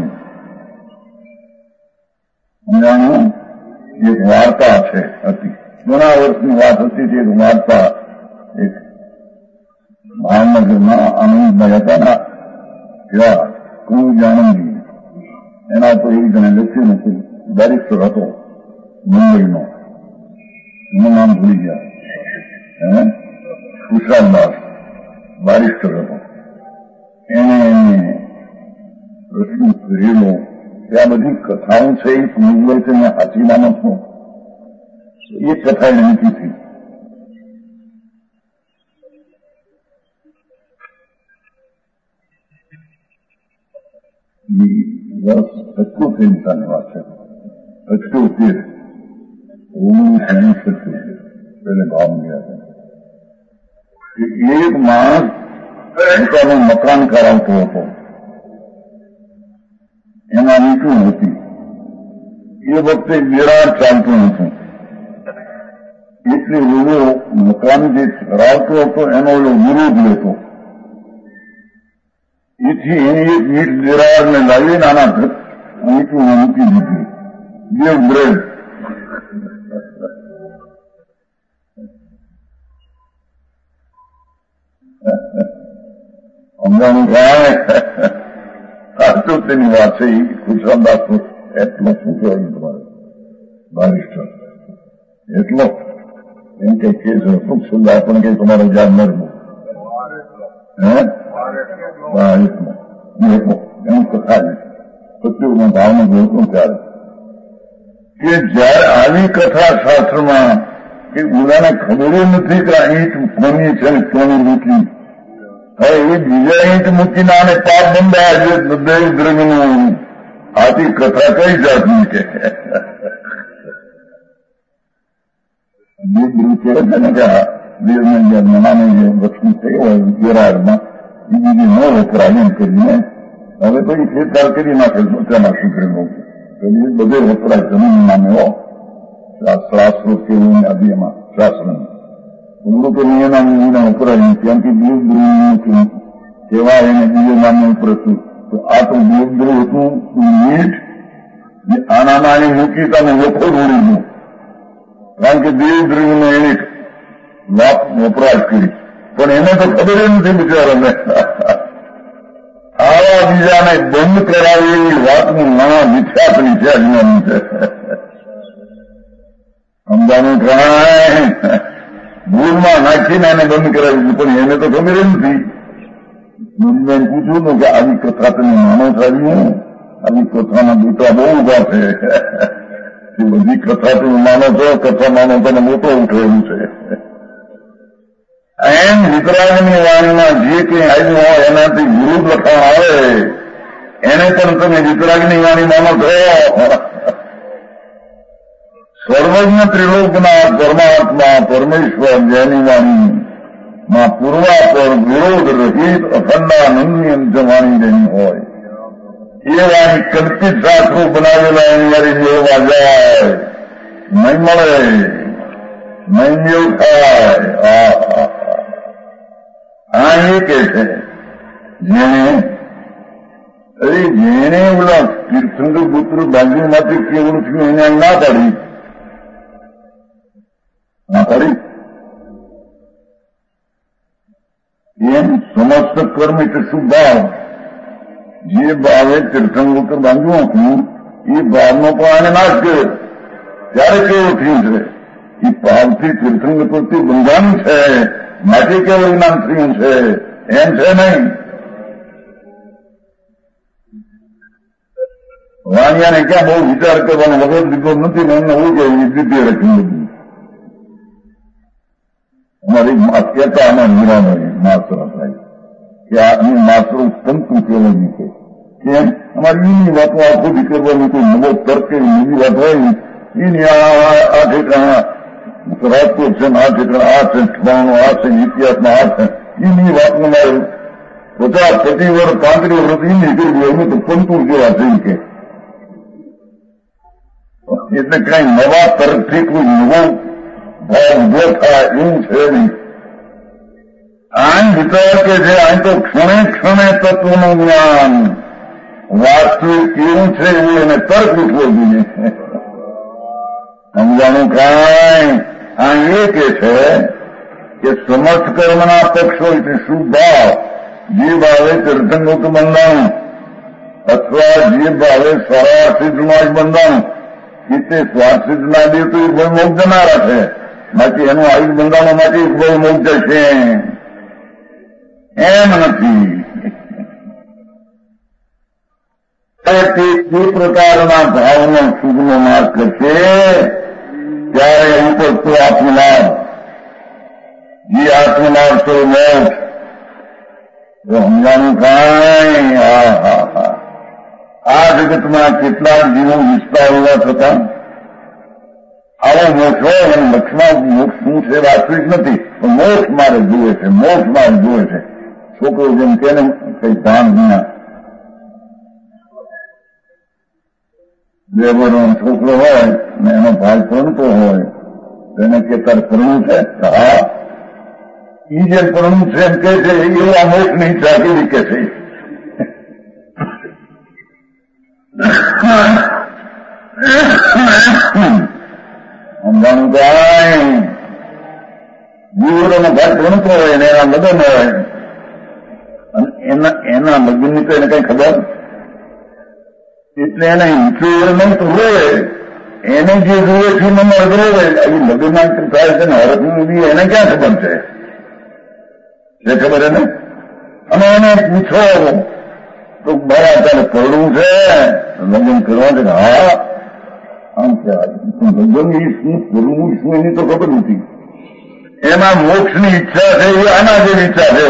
સમજાણું એક વાર્તા છે હતી ઘણા વર્ષની વાત હતી તે એક વાર્તા એક ભાવનગરમાં આનંદભાઈ હતા ના ત્યાં કુંજ આનંદી એના તો એક જણે લખ્યું નથી બેરિસ્ટર હતો મુંબઈનો એનું નામ ભૂલી ગયા સુશાંતદાસ બેરિસ્ટર હતો. એને પ્રશ્ન કરેલો ત્યાં બધી કથાઓ છે એ મુંબઈ છે મેં સાચી માનત નો એ કથા એને નથી થઈ. વર્ષ પચોતેર ની વાત છે પચોતેર ઓગણીસ એસી પચોતેર પેલે ભાવ ગયા એક માણસ પોતાનું મકાન કરાવતો હતો. એમાં નીચું હતી એ વખતે વેરાળ ચાલતું હતું એટલે એવો મકાન જે કરાવતો હતો એનો એવો વિરોધ લેતો. એથી એની એક મીટ વેરાળને લાવી નાના નીચું મૂકી દીધી બે બ્રેડ સમજાણું કાંઈ સાચું તેની વાત છે. એ ખુશાનદાસ એટલો શું કહેવાય તમારે બારિસ્ટર એટલો એમ કે કેસ ટૂંક સુધી આપણને કઈ તમારે જાણ મળવું હે એટલો એમ કથા સત્યુગના ભાવનો જોતો ત્યારે કે જયારે આવી કથા શાસ્ત્રમાં કે બધાને ખબર નથી કે ઈંટ કોની છે ને કોની મૂકી હવે એ બીજા ઈંટ મૂકીને આને પાપ બંધાયા છે દેવ દ્રવ્યનું આથી કથા કઈ જાતની કે દેવ દ્રવ્ય કહે છે ને કે દેવને જે મનાને જે વસ્તુ થઈ હોય વેરાળમાં એ બીજી ન વપરાય એમ કરીને હવે પછી ફેરફાર કરી નાખે તેના સૂત્રમાં બધે વપરાય જમીન નામે હો શાસ્ત્રો કેવું આદિ એમાં શાસ્ત્ર પૂરું તો નિયમના નિયમના વપરાય ત્યાંથી દેવ દ્રવ્ય એવા એને બીજો માનવું ઉપર હતું. તો આ તો દેવદ્રોહ હતું મીઠ આનામાં એને મૂકી તમે લોકો રોડી દઉં, કારણ કે દેવદ્રોહનો એને વાત વપરાશ કરી. પણ એને તો ખબર નથી બિચારાને. આવા બીજાને બંધ કરાવી એવી વાતનું નાના વિખ્યાતની છે અજ્ઞાની છે. સમજાનું કાંઈ ભૂલમાં નાખીને એને બંધ કરાવી, પણ એને તો ખબર નથી. મેં પૂછ્યું ને કે આવી કથા તમે માનો ચાલ્યું, આવી કથાના બેટા બહુ ઉભા છે. બધી કથા તમે માનો છો, કથા માનો તને મોટો ઉઠેલું છે. એમ વિતરાગની વાણીમાં જે કંઈ આવ્યું હોય એનાથી વિરુદ્ધ લખાણ આવે એને પણ તમે વિતરાગની વાણી માનો છો. સર્વજ્ઞ ત્રિલોકના પરમાત્મા પરમેશ્વર જેની વાણી માં પૂર્વાપર વિરોધ રહિત અખંડાનંદની અંત વાણી જેની હોય એ વાણી કલ્પિત શાસ્ત્રો બનાવેલા એની વાળી મેળવા જાય નહીં મળે, નહીં મેળ થાય. આ એ કે છે જેને અરે જેને ઓલા તીર્થંકર પુત્ર બાજુમાંથી કેવળ થયું એને ના પાડી ના પાડી એમ સમસ્ત કર્મ એટલે શું ભાવ? જે ભાવે તીર્થંકર બાંધવું હતું એ ભાવનો પણ આને નાશ કર્યો. ત્યારે કેવું થયું છે? એ ભાવથી તીર્થંકર પ્રત્યે બંધાનું છે માટે કેવું જ્ઞાન થયું છે એમ છે નહીં. વાણિયાને ક્યાં બહુ વિચાર કરવાનો વગર દીધો નથી ને એમને એવું કે દીધે રખ્યું બધું. અમારી કહેતા આમાં હીરાભાઈ માસ્ટર હતા કે આ માસ્ટર તંતુ કેળવી છે. કેમ? અમારી એની વાતો આખો દી કરવાની કોઈ નવો તર્ક એવી વાત હોય એની આ ઠેકાણા રાજકોટ છે ને આ ઠેકાણા આ છે ઠેકાણું આ છે ઇતિહાસમાં આ છે એની વાતમાં મારે પચાસ પચીસ વર્ષ પાંત્રીસ વર્ષ એની કરવી અમે તો પંતુ જેવા થઈ કે એટલે કઈ નવા તર્કથી કોઈ નવો ભાવ ઉભો થાય એવું છે નહીં. આમ વિચાર કે છે અહીં તો ક્ષણે ક્ષણે તત્વનું જ્ઞાન વાસ્તવિક કેવું છે એવું એને તર્ક ઉઠવો જોઈએ. સમજાણું કાંઈ આ એ કે છે કે સમસ્ત કર્મના પક્ષો એટલે શું ભાવ? જે ભાવે તીર્થંકર બંધાણું અથવા જે ભાવે સ્વાસિદ્ધમાં જ બંધાણું તે સ્વાસિદ્ધ ના દે તો એ ભય મોક્ષ જનારા છે. બાકી એનું આયુષ બંધાવવા માટે એક ભય મોક્ષ છે એમ નથી. તે પ્રકારના ભાવનો શુભનો માર્ગ કરશે ત્યારે ઉપર તો આત્મલાભ, જે આત્મલાભ તો મોક્ષ સમજાનું કાંઈ. હા હા હા આ જગતમાં કેટલાક જીવો વિસ્તાર હોવા છતાં આવો મોક્ષ હોય અને લક્ષમાં મોક્ષ શું છે વાસ્તવિક નથી પણ મોક્ષ મારે જુએ છે, મોક્ષ મારે જુએ છે. છોકરો જેમ કે ને કઈ ભાન વિના બે વર્ષનો છોકરો હોય ને એનો ભાઈ પરણતો હોય એને કે તાર પરણું છે? હા એ જેમ પરણું છે એમ કે છે એવું આ મોક્ષ ની ઈચ્છા કેવી કે છે. સમજાણું કાંઈ જીવોનો ભાઈ ભણતો હોય ને એના લગ્ન હોય અને એના એના લગ્નની તો એને કઈ ખબર એટલે એને ઈચ્છું નહીં તો રોવે. એને જે જોવે છે મને રોવે. એ લગ્નમાં થાય છે ને હરખનું બી એને ક્યાં ખબર છે? જે ખબર એને અને એને પૂછો તો બરા તારે પડવું છે લગ્ન કરવા છે? હા આમ છે. લગ્ન શું કરવું શું એની તો ખબર નથી. એના મોક્ષની ઈચ્છા છે એ આના જેવી ઈચ્છા છે.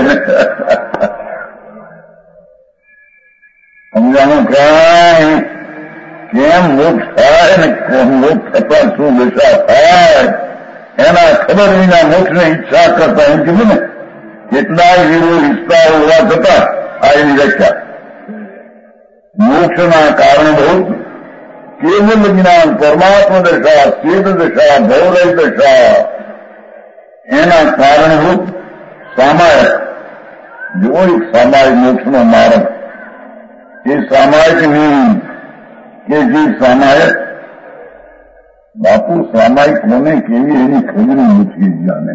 સમજાનું કાંઈ કેમ મોક્ષ થાય ને મોક્ષ થતા શું દશા થાય એના ખબર વિના મોક્ષની ઈચ્છા કરતા એમ કીધું ને કેટલાય વિરોધ વિસ્તાર હોવા છતાં આ એની વ્યાખ્યા. મોક્ષના કારણભૂત કેવલ જ્ઞાન પરમાત્મા દશા, ચેત દશા, ભૌરય દશા એના કારણભૂત સામાયિક જો એક સામાયિક મોક્ષનો માર્ગ, એ સામાયિક નહીં કે જે સામાયિક બાપુ સામાયિક મને કેવી એની ખબર નથી જાણે.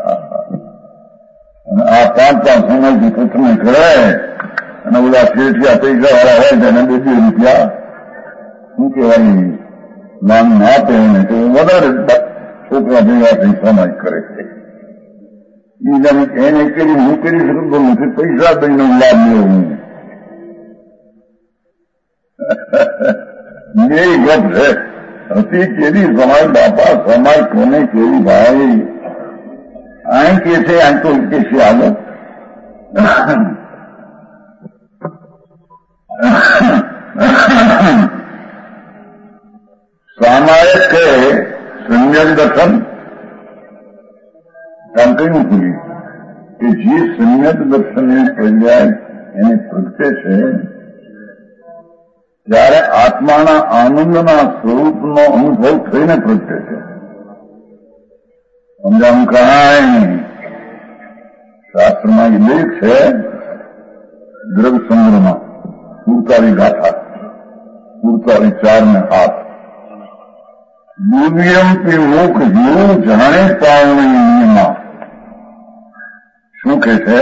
અને આ પાંચ પાંચ સામાયિક પ્રથમે કરે અને બધા શેઠિયા પૈસા વાળા હોય તેને બે બે રૂપિયા શું કહેવાય નામ ના આપે ને તો વધારે છોકરા ભેગા થઈ સામાયિક કરે છે. એને કરી હું કરી શકતો નથી, પૈસા દઈને લાભ લેવો હું એ ગપ છે. હતી કેવી સમાજ બાપા, સમાજ કોને કેવી ભાઈ અહીં કે છે અહીં તો કે છે આગળ સામાયિક છે સંયમ દર્શન કામ કયું પૂરી કે જે સંયમ દર્શન એ પર્યાય એને પ્રગટે છે ત્યારે આત્માના આનંદના સ્વરૂપનો અનુભવ થઈને પ્રગટે છે. સમજાવું કાંઈ શાસ્ત્રમાં એ લેખ છે દ્રવ્ય સંગ્રહમાં પૂરતારી ગાથા પૂરતારી ચાર ને હાથ દિવ્યમથી મુખ જેવું જાણે પાવણીમાં શું કહે છે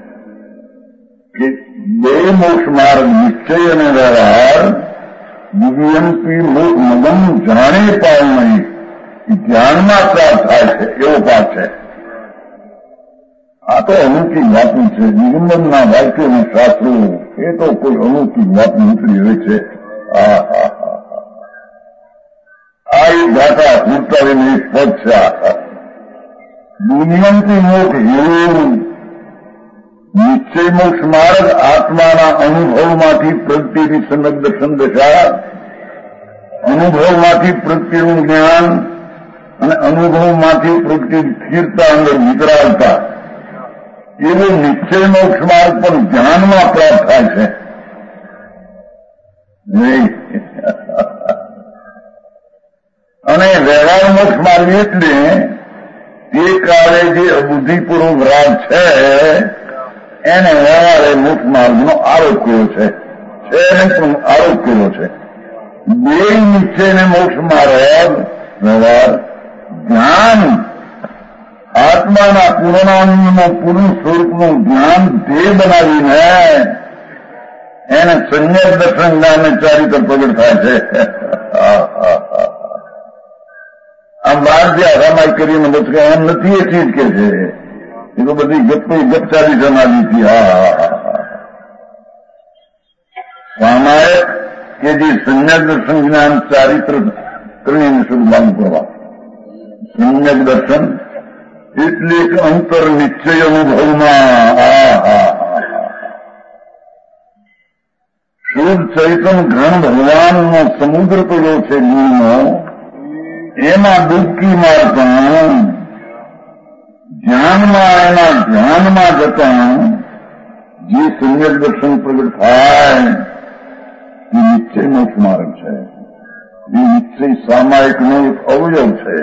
કે બે મોક્ષ માર્ગ નિશ્ચય અને વ્યવહાર દિવ્યમથી મુખ મગમ જાણે પાવણી ધ્યાનમાં પ્રાપ્ત થાય છે એવો પાઠ છે. આ તો અનોખી વાતું છે. નિગમનના વાક્યો શાસ્ત્રો એ તો કોઈ અનોખી વાત નીકળી હોય છે. આ આ એક ગાથા પૂરતાવીને એક પદ છે. આ દુનિયમથી મોક્ષ એવું નિશ્ચય મોક્ષ માર્ગ આત્માના અનુભવમાંથી પ્રગટીની સનક દર્શન દશા, અનુભવમાંથી પ્રગટીનું જ્ઞાન અને અનુભવમાંથી પ્રગટી સ્થિરતા અંદર વિતરાગતા એવો નિશ્ચય મોક્ષ માર્ગ પણ ધ્યાનમાં પ્રાપ્ત થાય છે. અને વ્યવહાર મોક્ષ માર્ગ એટલે તે કાળે જે અબુદ્ધિપૂર્વક રાગ છે એને વ્યવહારે મોક્ષ માર્ગનો આરોપ કર્યો છે એને પણ આરોપ કર્યો છે. બે નિશ્ચયને મોક્ષ માર્ગ વ્યવહાર જ્ઞાન આત્માના પૂર્ણાનંદનું પૂર્ણ સ્વરૂપનું જ્ઞાન ધ્યેય બનાવીને એને સંયમ દર્શન જ્ઞાનને ચારિત્ર પ્રગટ થાય છે. આમ બહાર જે આરામાઈ કરીને બસ કે એમ નથી એ ચીજ કે છે એ તો બધી ગપ ગપચારી જમાવી હતી. હા સામાયિક કે જે સંયમ દર્શન જ્ઞાન ચારિત્ર કરીને શુદ્ધ લાગુ કરવા સંયમ દર્શન એટલે એક અંતર નિશ્ચય અનુભવમાં શુદ્ધ ચૈતન ઘન ભગવાનનો સમુદ્ર પડ્યો છે ગુણનો, એમાં ડૂબકી મારતા ધ્યાનમાં એના ધ્યાનમાં જતા જે સંયમ દર્શન પ્રગટ થાય એ નિશ્ચય મોક્ષ માર્ગ છે. એ નિશ્ચય સામાયિકનો એક અવયવ છે.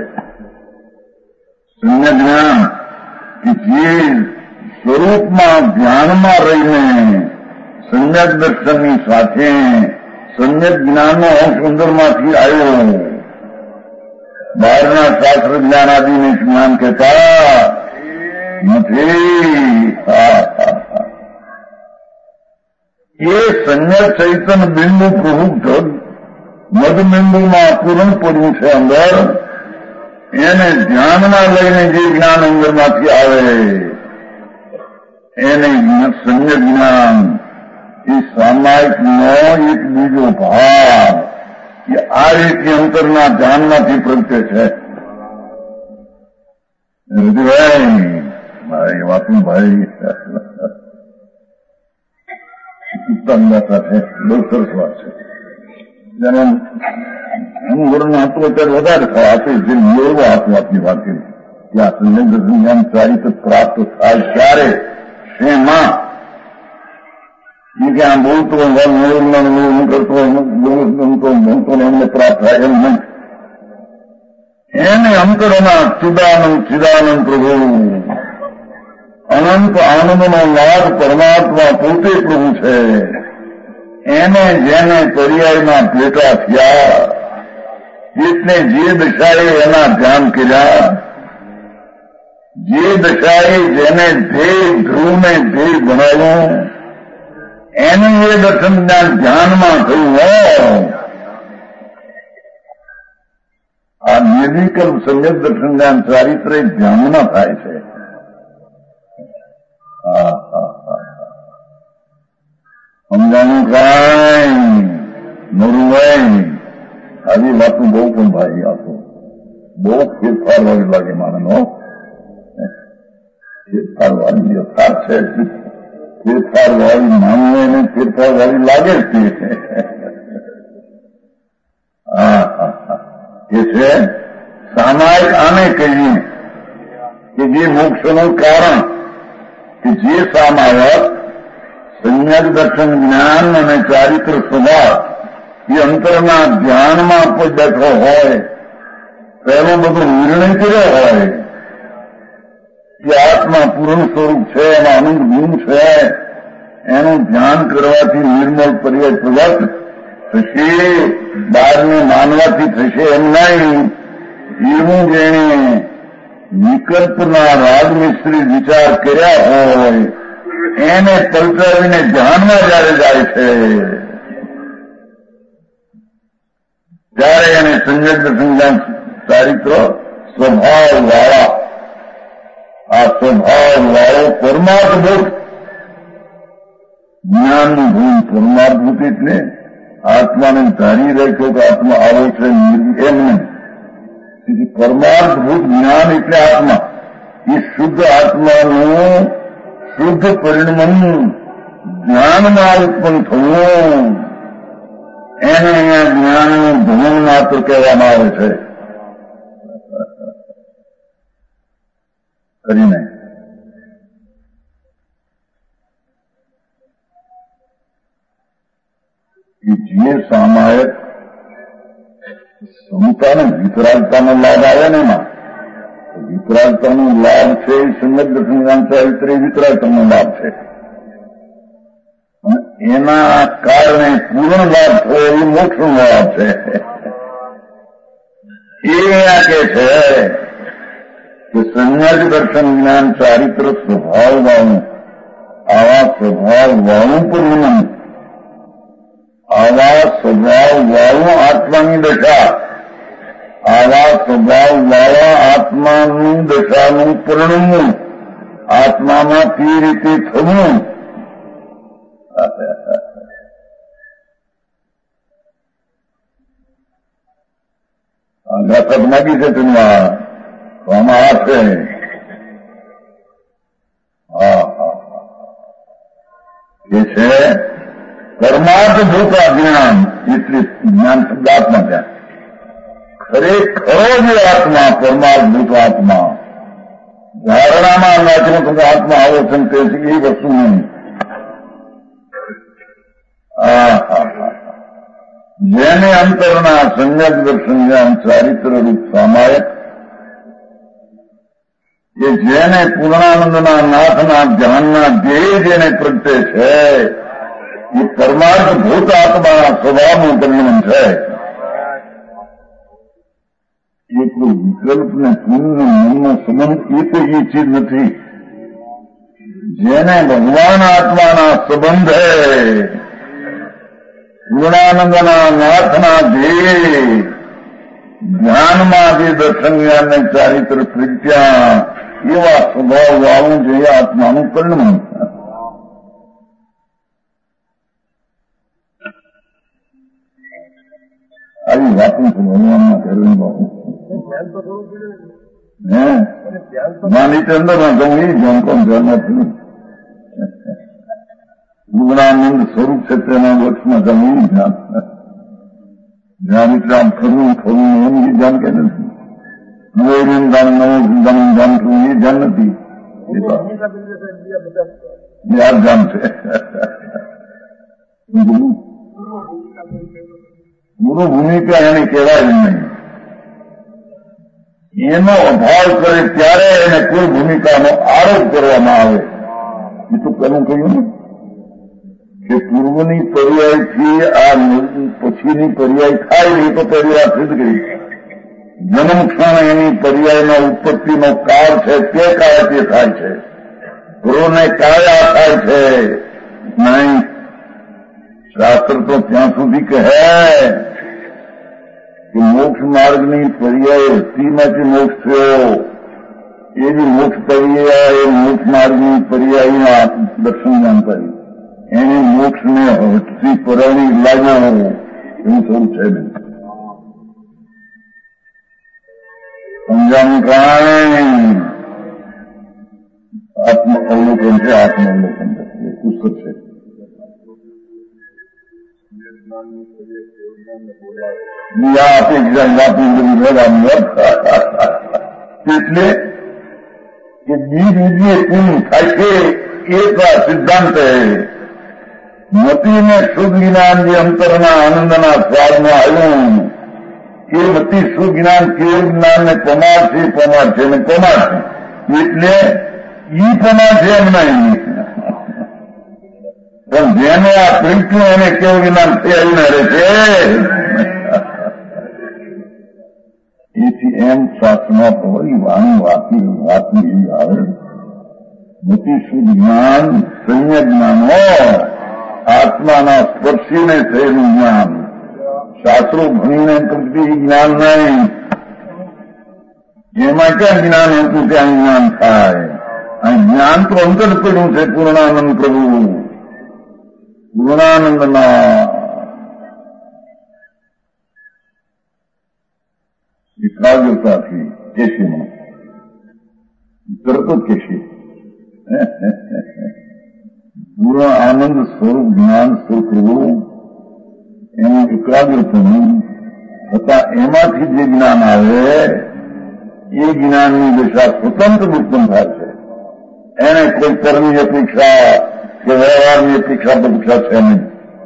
સંયમ જ્ઞાન કે જે સ્વરૂપમાં ધ્યાનમાં રહીને સંયમ દર્શનની સાથે સંયમ જ્ઞાનનો અંશ અંદરમાંથી આવ્યો. બહારના શાસ્ત્ર જ્ઞાન આદિને જ્ઞાન કહેતા નથી. એ સંયમ ચૈતન બિંદુ પ્રભુ મધબિંદુમાં પૂર્ણ પડ્યું છે અંદર. એને ધ્યાનમાં લઈને જે જ્ઞાન અંદરમાંથી આવે એને સંયમ જ્ઞાન એ સામાયિકનો એક બીજો ભાગ કે આ રીતે અંતરના ધ્યાનમાંથી પ્રગટે છે. ભાઈ મારી વાતું ભાઈ ઉત્તમ ગાથા છે. બહુ સરસ વાત છે. જેને અનુભવનું હતું અત્યારે વધારે થાય આપે જે મેળવો હતું આપની વાત કરી કે આ સંયમ જ્ઞાન ચારિત્ર પ્રાપ્ત થાય ત્યારે શેમાં કે આમ બોલતો હું કરતો બોલતો એમને પ્રાપ્ત થાય એમ નહીં. એને અંતરના ચિદાનંદ ચિદાનંદ પ્રભુ અનંત આનંદનો લાભ પરમાત્મા પોતે પ્રભુ છે. એને જેને પર્યાયમાં ભેટા થયા, એટલે જે દશાએ એના ધ્યાન કર્યા, જે દશાએ જેને ધ્યેય ધ્રુવને ધ્યેય બનાવ્યું, એને એ દર્શન જ્ઞાન ધ્યાનમાં થયું હોય. આ નિર્વિકલ્પ સમ્યક દર્શન જ્ઞાન ચારિત્ર ધ્યાનમાં થાય છે. હા હા હા સમજાનું કાંઈ નરું ભાઈ આવી વાતું બહુ પણ ભાઈ આપો બહુ ફેરફાર વાળી લાગે માનો ફેરફાર વાળી યથાર્થ છે. ફેરફાર વાળી માનવું એને ફેરફાર વાળી લાગે છે. હા હા હા એ છે સામાયિક આને કહીએ કે જે મોક્ષનું કારણ કે જે સામાયક સંયમ દર્શન જ્ઞાન અને ચારિત્ર સ્વભાવ એ અંતરના ધ્યાનમાં કોઈ બેઠો હોય, પહેલો બધો નિર્ણય કર્યો હોય કે આત્મા પૂર્ણ સ્વરૂપ છે, એમાં અનંત ગુણ છે, એનું ધ્યાન કરવાથી નિર્મળ પર્યાય પ્રગટ થશે, બહારને માનવાથી થશે એમ નહીં. એવું જેણે વિકલ્પના રાજમિસ્ત્રી વિચાર કર્યા હોય એને પલટાવીને ધ્યાનમાં જયારે જાય છે ત્યારે એને સંયમ દર્શન જ્ઞાન ચારિત્ર સ્વભાવ વાળા, આ સ્વભાવ વાળો પરમાર્થભૂત જ્ઞાનનું ગુણ. પરમાર્થભૂત એટલે આત્માને ધારી રાખ્યો કે આત્મા આવો છે એમ નહીં. પરમાર્થભૂત જ્ઞાન એટલે આત્મા. એ શુદ્ધ આત્માનું શુદ્ધ પરિણમન જ્ઞાનમાં ઉત્પન્ન થવું એને અહીંયા જ્ઞાનનું ધમન માત્ર કહેવામાં આવે છે. કરીને જે સામાયિક સમતાને વિતરાગતાનો લાભ આવે ને એમાં વિતરાગતાનો લાભ છે એ સંયમ દર્શન જ્ઞાન ચારિત્ર એ વિતરાગતાનો લાભ છે. એના કારણે પૂર્ણ લાભ થયો એ મોક્ષનો લાભ છે. એ અહીંયા કે છે કે સંયમ દર્શન જ્ઞાન ચારિત્ર સ્વભાવ વાળું, આવા સ્વભાવ વાળું પૂર્ણ, આવા સ્વભાવ વાળું આત્માની દશા, આવા સ્વભાવ વાળા આત્માની દશાનું પરિણમવું, આત્મામાં તે રીતે થવું. આઘાત માગી છે તમે આમાં આ છે. હા હા એ છે પરમાર્થભૂત જ્ઞાન એટલે જ્ઞાન શબ્દાત્મા છે. ખરેખરો જે આત્મા પરમાર્થભૂત આત્મા ધારણામાં નાચનો તમે આત્મા આવો છે તે એ વસ્તુ નહીં. હા હા હા જેને અંતરના સંયમ દર્શન જ્ઞાન ચારિત્ર રૂપ સામાયિક કે જેને પૂર્ણાનંદના નાથના ધ્યાનના ધ્યેય જેને પ્રગટે છે એ પરમાર્થભૂત આત્માના સ્વભાવનું પરિણામ છે. એ કોઈ વિકલ્પ ને પુણ્ય મનનો સંબંધ એ તો એ ચીજ નથી. જેને ભગવાન આત્માના સંબંધ પૂર્ણાનંદના નાથના ધ્યેય ધ્યાનમાં જે દર્શન જ્ઞાનને ચારિત્ર પ્રજ્ઞા એવા સ્વભાવ વાળું જોઈએ આત્માનું પરિણામ. આવી વાતું છે ભગવાનના ઘરની બાબુ હે ના નીચે અંદરમાં જવું એ ધ્યાન કોણ ધ્યાનમાં થયું પૂર્ણાનંદ સ્વરૂપ છે તેના વક્ષમાં જવું એ ધ્યાન ધ્યાન એટલે આમ ફરવું ફરવું એમ એ ધ્યાન કે નથી. નવું ધ્યાન નવું ધ્યાન ધ્યાન કરવું એ ધ્યાન નથી. એ આ ધ્યાન છે. ગુરુ ભૂમિકા એને કહેવાય જ નહીં. એનો અભાવ કરે ત્યારે એને કોઈ ભૂમિકાનો આરોપ કરવામાં આવે. એ તો પેલું કહ્યું ને કે પૂર્વની પર્યાયથી આ પછીની પર્યાય થાય એ તો પહેલી વાત સિદ્ધ કરી. જન્મ ક્ષણ એની પર્યાયનો ઉત્પત્તિનો કાળ છે તે કાળે તે થાય છે. પૂર્વને કાળે આ થાય છે નહીં. શાસ્ત્ર તો ત્યાં સુધી કહે કે મોક્ષ માર્ગની પર્યાય હસ્તીમાંથી મોક્ષ થયો એવી મોક્ષ પર્યાય એ મોક્ષ માર્ગની પર્યાયના દર્શન જાણકારી એને મોક્ષને હસ્તી પરાણી લાગ્યો એવું થોડું છે નહીં. સમજાનું કારણ આત્મ અવલોકન છે. આત્મ અવલોકન છે પુસ્તક છે. આપે આપી બધી એટલે કે બીજ વિધિએ પૂર્ણ થશે એક સિદ્ધાંત મતીને શુદ્ધ જ્ઞાન જે અંતરના આનંદના સ્વાદમાં આવ્યું એ મતી શુદ્ધ જ્ઞાન કેવું જ્ઞાનને પમાર છે પમાર છે ને પમાર છે એટલે ઈ પમાર છે એમ નહીં. પણ જેને આ પ્રીત્યું એને કેવું જ્ઞાન થયું રહે છે. એથી એમ શાસ્ત્રમાં તો વળી વાણી વાતની વાતની એવી આવે મતિ શુદ્ધ જ્ઞાન સંયમ જ્ઞાન હોય આત્માના સ્પર્શીને થયેલું જ્ઞાન. શાસ્ત્રો ભણીને કરતી જ્ઞાન નહીં. જેમાં ક્યાં જ્ઞાન હતું ત્યાં જ્ઞાન થાય. અહીં જ્ઞાન તો અંતર પડ્યું છે પૂર્ણાનંદ પ્રભુ પૂર્ણાનંદના એકાગ્રતાથી કેશીમાં તરત જ કેશી પૂર્ણ આનંદ સ્વરૂપ જ્ઞાન સ્વરૂપ એનું એકાગ્ર થયું છતાં એમાંથી જે જ્ઞાન આવે એ જ્ઞાનની દિશા સ્વતંત્ર ઉત્પન્ન થાય છે. એને કોઈ કર્મની અપેક્ષા કે વ્યવહારની અપેક્ષા પરીક્ષા છે નહીં.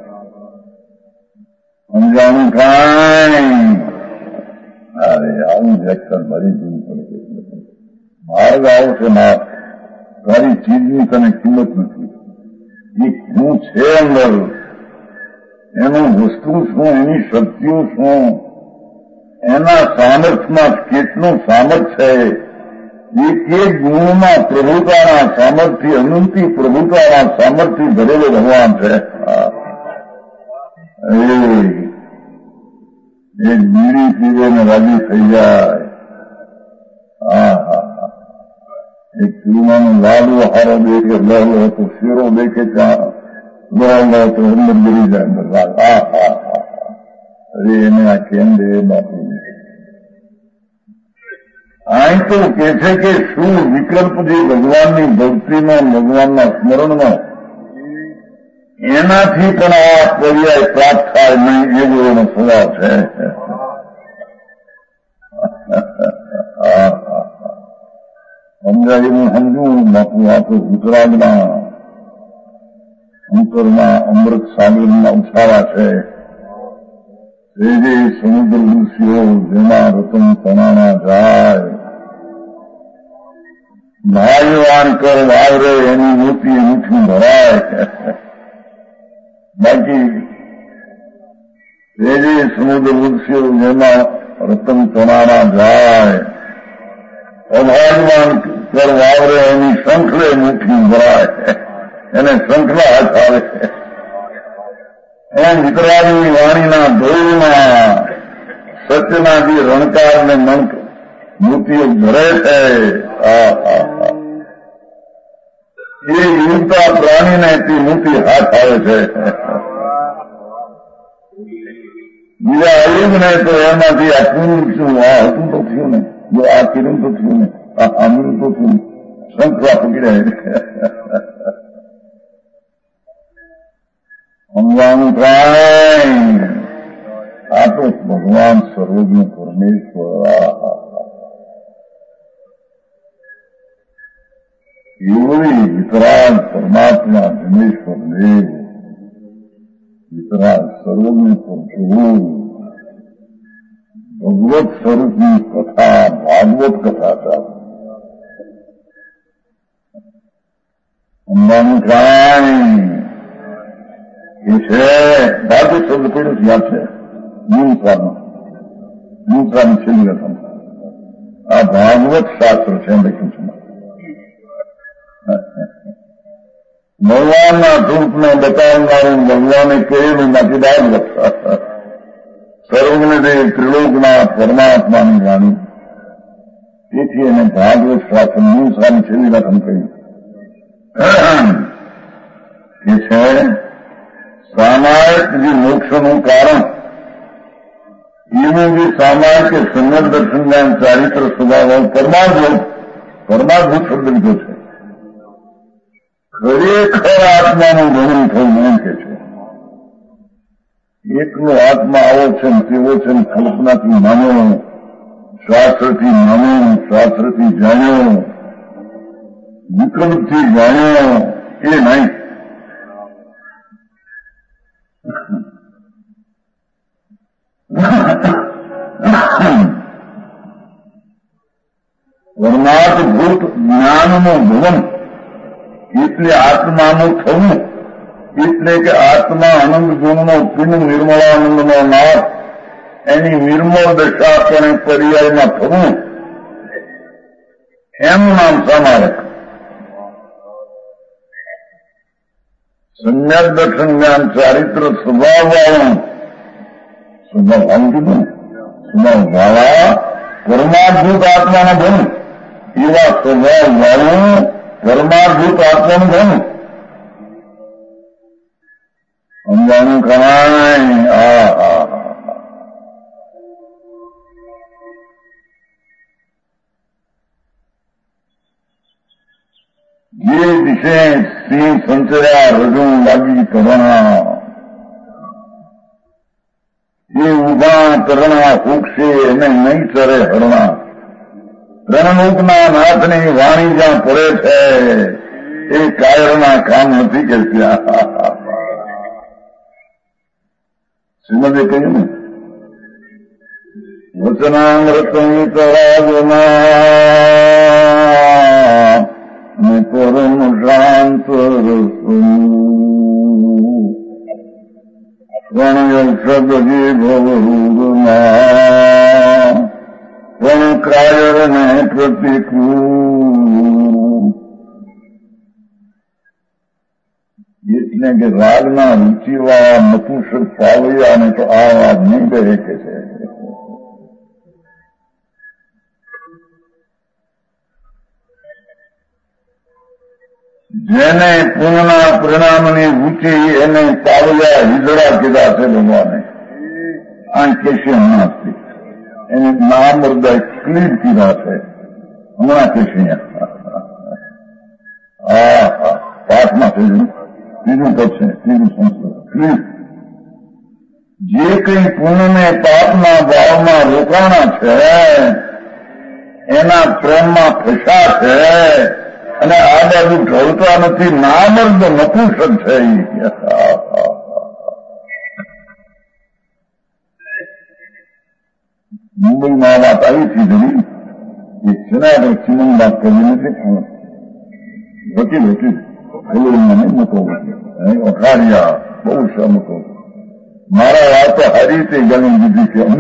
સમજાણું કાંઈ અરે આવું વ્યાખ્યાન મારી જેવું પડે. માર્ગ આવો છે માર્ગ તારી ચીજની તને કિંમત નથી. એ શું છે અંદર એનું વસ્તુ શું એની શક્તિઓ શું એના સામર્થ્યમાં કેટલું સામર્થ્ય છે. એક એક ગુણમાં પ્રભુતાના સામર્થ્ય અનંતી પ્રભુતાના સામર્થ્ય ભરેલો ભગવાન છે. એ બીડી પીવે ને રાજી થઈ જાય. હા હા હા એક ફિલ્મનો લાડુ હારો દેખે લહેલો હતો શેરો દેખે ત્યાં લહેલો હતો અંદર ગરી જાય અંદર લાલ. હા હા હા અરે એને આ કેમ દે બાપુ. અહીં તો કે છે કે શું વિકલ્પ જે ભગવાનની ભક્તિનો ભગવાનના સ્મરણનો એનાથી પણ આ પર્યાય પ્રાપ્ત થાય નહીં એવો એનો સ્વભાવ છે. સમજાય એવું સમજવું બાપુ. આ તો ગુજરાતના અંતરમાં અમૃત સાગરના ઉછાળા છે. એ જે સમુદ્ર દૃશ્યો જેમાં રતન તણાણા જાય ભાગ્યવાન કર વાવરે એની મોતી મુઠ્ઠી ભરાય. બાકી એ જે સમુદ્ર દૃશ્યો જેમાં રતન તણાણા જાય અભાગ્યવાન કર વાવરે એની શંખલે મુઠ્ઠી ભરાય. એને શંખલા હાથ આવે એમ વિતરાગની વાણીના ધોળમાં સત્યના જે રણકારને મંત્ર મૂર્તિઓ ભરે છે. એ યુવતા પ્રાણીને તે મૂર્તિ હાથ આવે છે. બીજા અયુગને તો એમાંથી આ પૂર્ણ શું આ હતું તો થયું ને જો આ કિરણ તો થયું ને આ આમરું તો થયું શંકરા પકડ્યા. સમજાનું કાંઈ આ તો ભગવાન સર્વજ્ઞ પરમેશ્વર એવડી વિતરાગ પરમાત્મા જનેશ્વર દેવ વિતરાગ સર્વજ્ઞ પ્રભુ ભગવત સ્વરૂપની કથા ભાગવત કથા ચાલે. અંબાનું કાંઈ એ છે ભાગવત શબ્દ પડ્યો યાદ છે મૂળસાનો મૂળસાની છેલ્લી રકમ આ ભાગવત શાસ્ત્ર છે એમ લખ્યું છે. ભગવાનના રૂપને બતાવનારું ભગવાને કહેલું નથી ભાગવત સર્વજ્ઞ દેવ ત્રિલોકનાથ પરમાત્માની વાણી. તેથી એને ભાગવત શાસ્ત્ર મૂળસાની છેલ્લી રકમ કહ્યું. એ છે સામાયિક જે મોક્ષનું કારણ એવું જે સામાયિક સંગત દર્શન જ્ઞાન ચારિત્ર સ્વભાવ પરમાદભૂત પરમાદભૂત શબ્દ લીધો છે. ખરેખર આત્માનું ગમન થવું એમ કે છે. એકનો આત્મા આવો છે ને તેવો છે ને કલ્પનાથી માનો, શાસ્ત્રથી માનો, શાસ્ત્રથી જાણ્યો, વિકલ્પથી જાણ્યો એ નહીં. પરમાર્થભૂત જ્ઞાનનું ભવન એટલે આત્માનું થવું, એટલે કે આત્મા આનંદ ગુણનો પિંડ નિર્મળાનંદનો નાથ એની નિર્મળ દશા પણ પર્યાયમાં થવું એનું નામ સામાયિક. સંજ્ઞાક દર્શન જ્ઞાન ચારિત્ર સ્વભાવ વાળું સ્વભાવ વાળું કીધું સ્વભાવ વાળા પરમાર્થભૂત આત્માનું ભણ એવા સ્વભાવ વાળું પરમાર્થભૂત આત્માનું ભણ સમજાનું કરાય. આ જે દિશે સિંહ સંચર્યા રજૂ લાગી કરણા એ ઉભા કરણા ફૂકશે એને નહીં ચરે હરણા. રણમુખના નાથની વાણી જ્યાં પડે છે એ કાયરના કામ નથી કે ત્યાં શ્રીમદે કહ્યું ને વચનામૃતં તરાગના પરમ શાંત પ્રણયક્ષદજી ભવરૂગના પણ કાયરને પ્રતિકૂળ. એટલે કે રાગના રૂચિવાળા નપુંસક પાવૈયાને તો આ વાત નહીં કહે કે છે. જેને પૂર્ણના પરિણામની રૂચિ એને પાવયા હિજડા કીધા છે ભગવાને. આ કેશે હમણાં એને નામ હૃદય ક્લીન કીધા છે હમણાં કેશે. હા હા પાઠમાં થયું ત્રીજું પદ છે ત્રીજું સંસ્કૃત ક્લીન. જે કઈ પૂર્ણને પાપના ભાવમાં રોકાણા છે એના પ્રેમમાં ફસા છે અને આ બાજુ ઢળતા નથી. નામર્દ નપુંસક છે. મુંબઈમાં વાત આવી હતી જરી એક છે ને આપણે ચીમન વાત કરી નથી વકીલ વકીલ મને મોટો અઠાડિયા બહુ છે મોટો. મારા વાતો સારી રીતે જાણી દીધી છે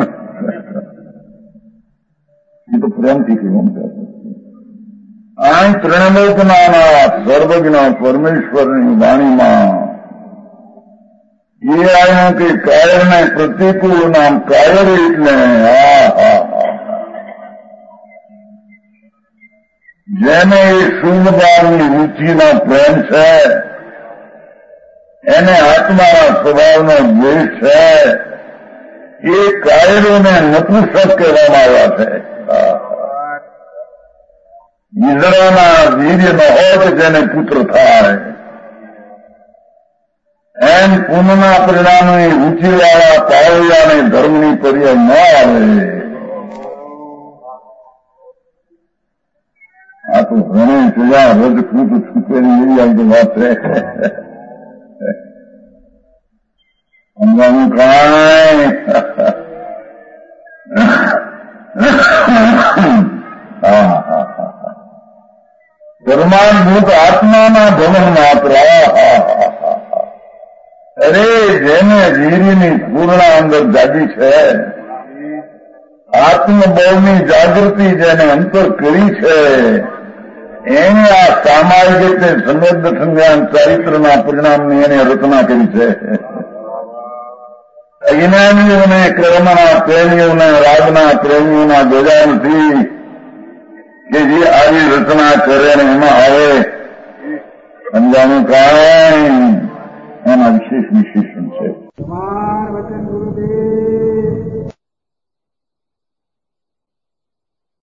એ તો પ્રેમથી કહેવું છે. આ ત્રણલોકના સર્વજ્ઞ પરમેશ્વરની વાણીમાં એ આવ્યું કે કાયરને પ્રતિકૂળ નામ કાયર એટલે જેને એ શુભ ભાવની રૂચિનો પ્રેમ છે એને આત્માના સ્વભાવનો દ્વેષ છે એ કાયરોને નપુંસક કહેવામાં આવ્યા છે. ઈજરાના વીર્ય ન હોય કે જેને પુત્ર થાય એમ પુનઃના પરિણામે રૂચિવાળા પાવૈયાને ધર્મની પર્યાય ન આવે. આ તો ઘણે સજા રજકૂત છૂટેલી એવી આવી વાત છે. સમજાવું કાંઈ પ્રમાણભૂત આત્માના ભવન માત્ર. અરે જેને વીરીની પૂર્ણા અંદર જાગી છે, આત્મબળની જાગૃતિ જેને અંતર કરી છે, એને આ સામાજિક સમૃદ્ધ સંજ્ઞાન ચારિત્રના પરિણામની એને રચના કરી છે. અજ્ઞાનીઓને કર્મના પ્રેમીઓને રાજના પ્રેમીઓના ગજાનથી કે જે આવી રચના કરે ને એમાં આવે સમજાનું કાંઈ એના વિશેષ વિશેષણ છે.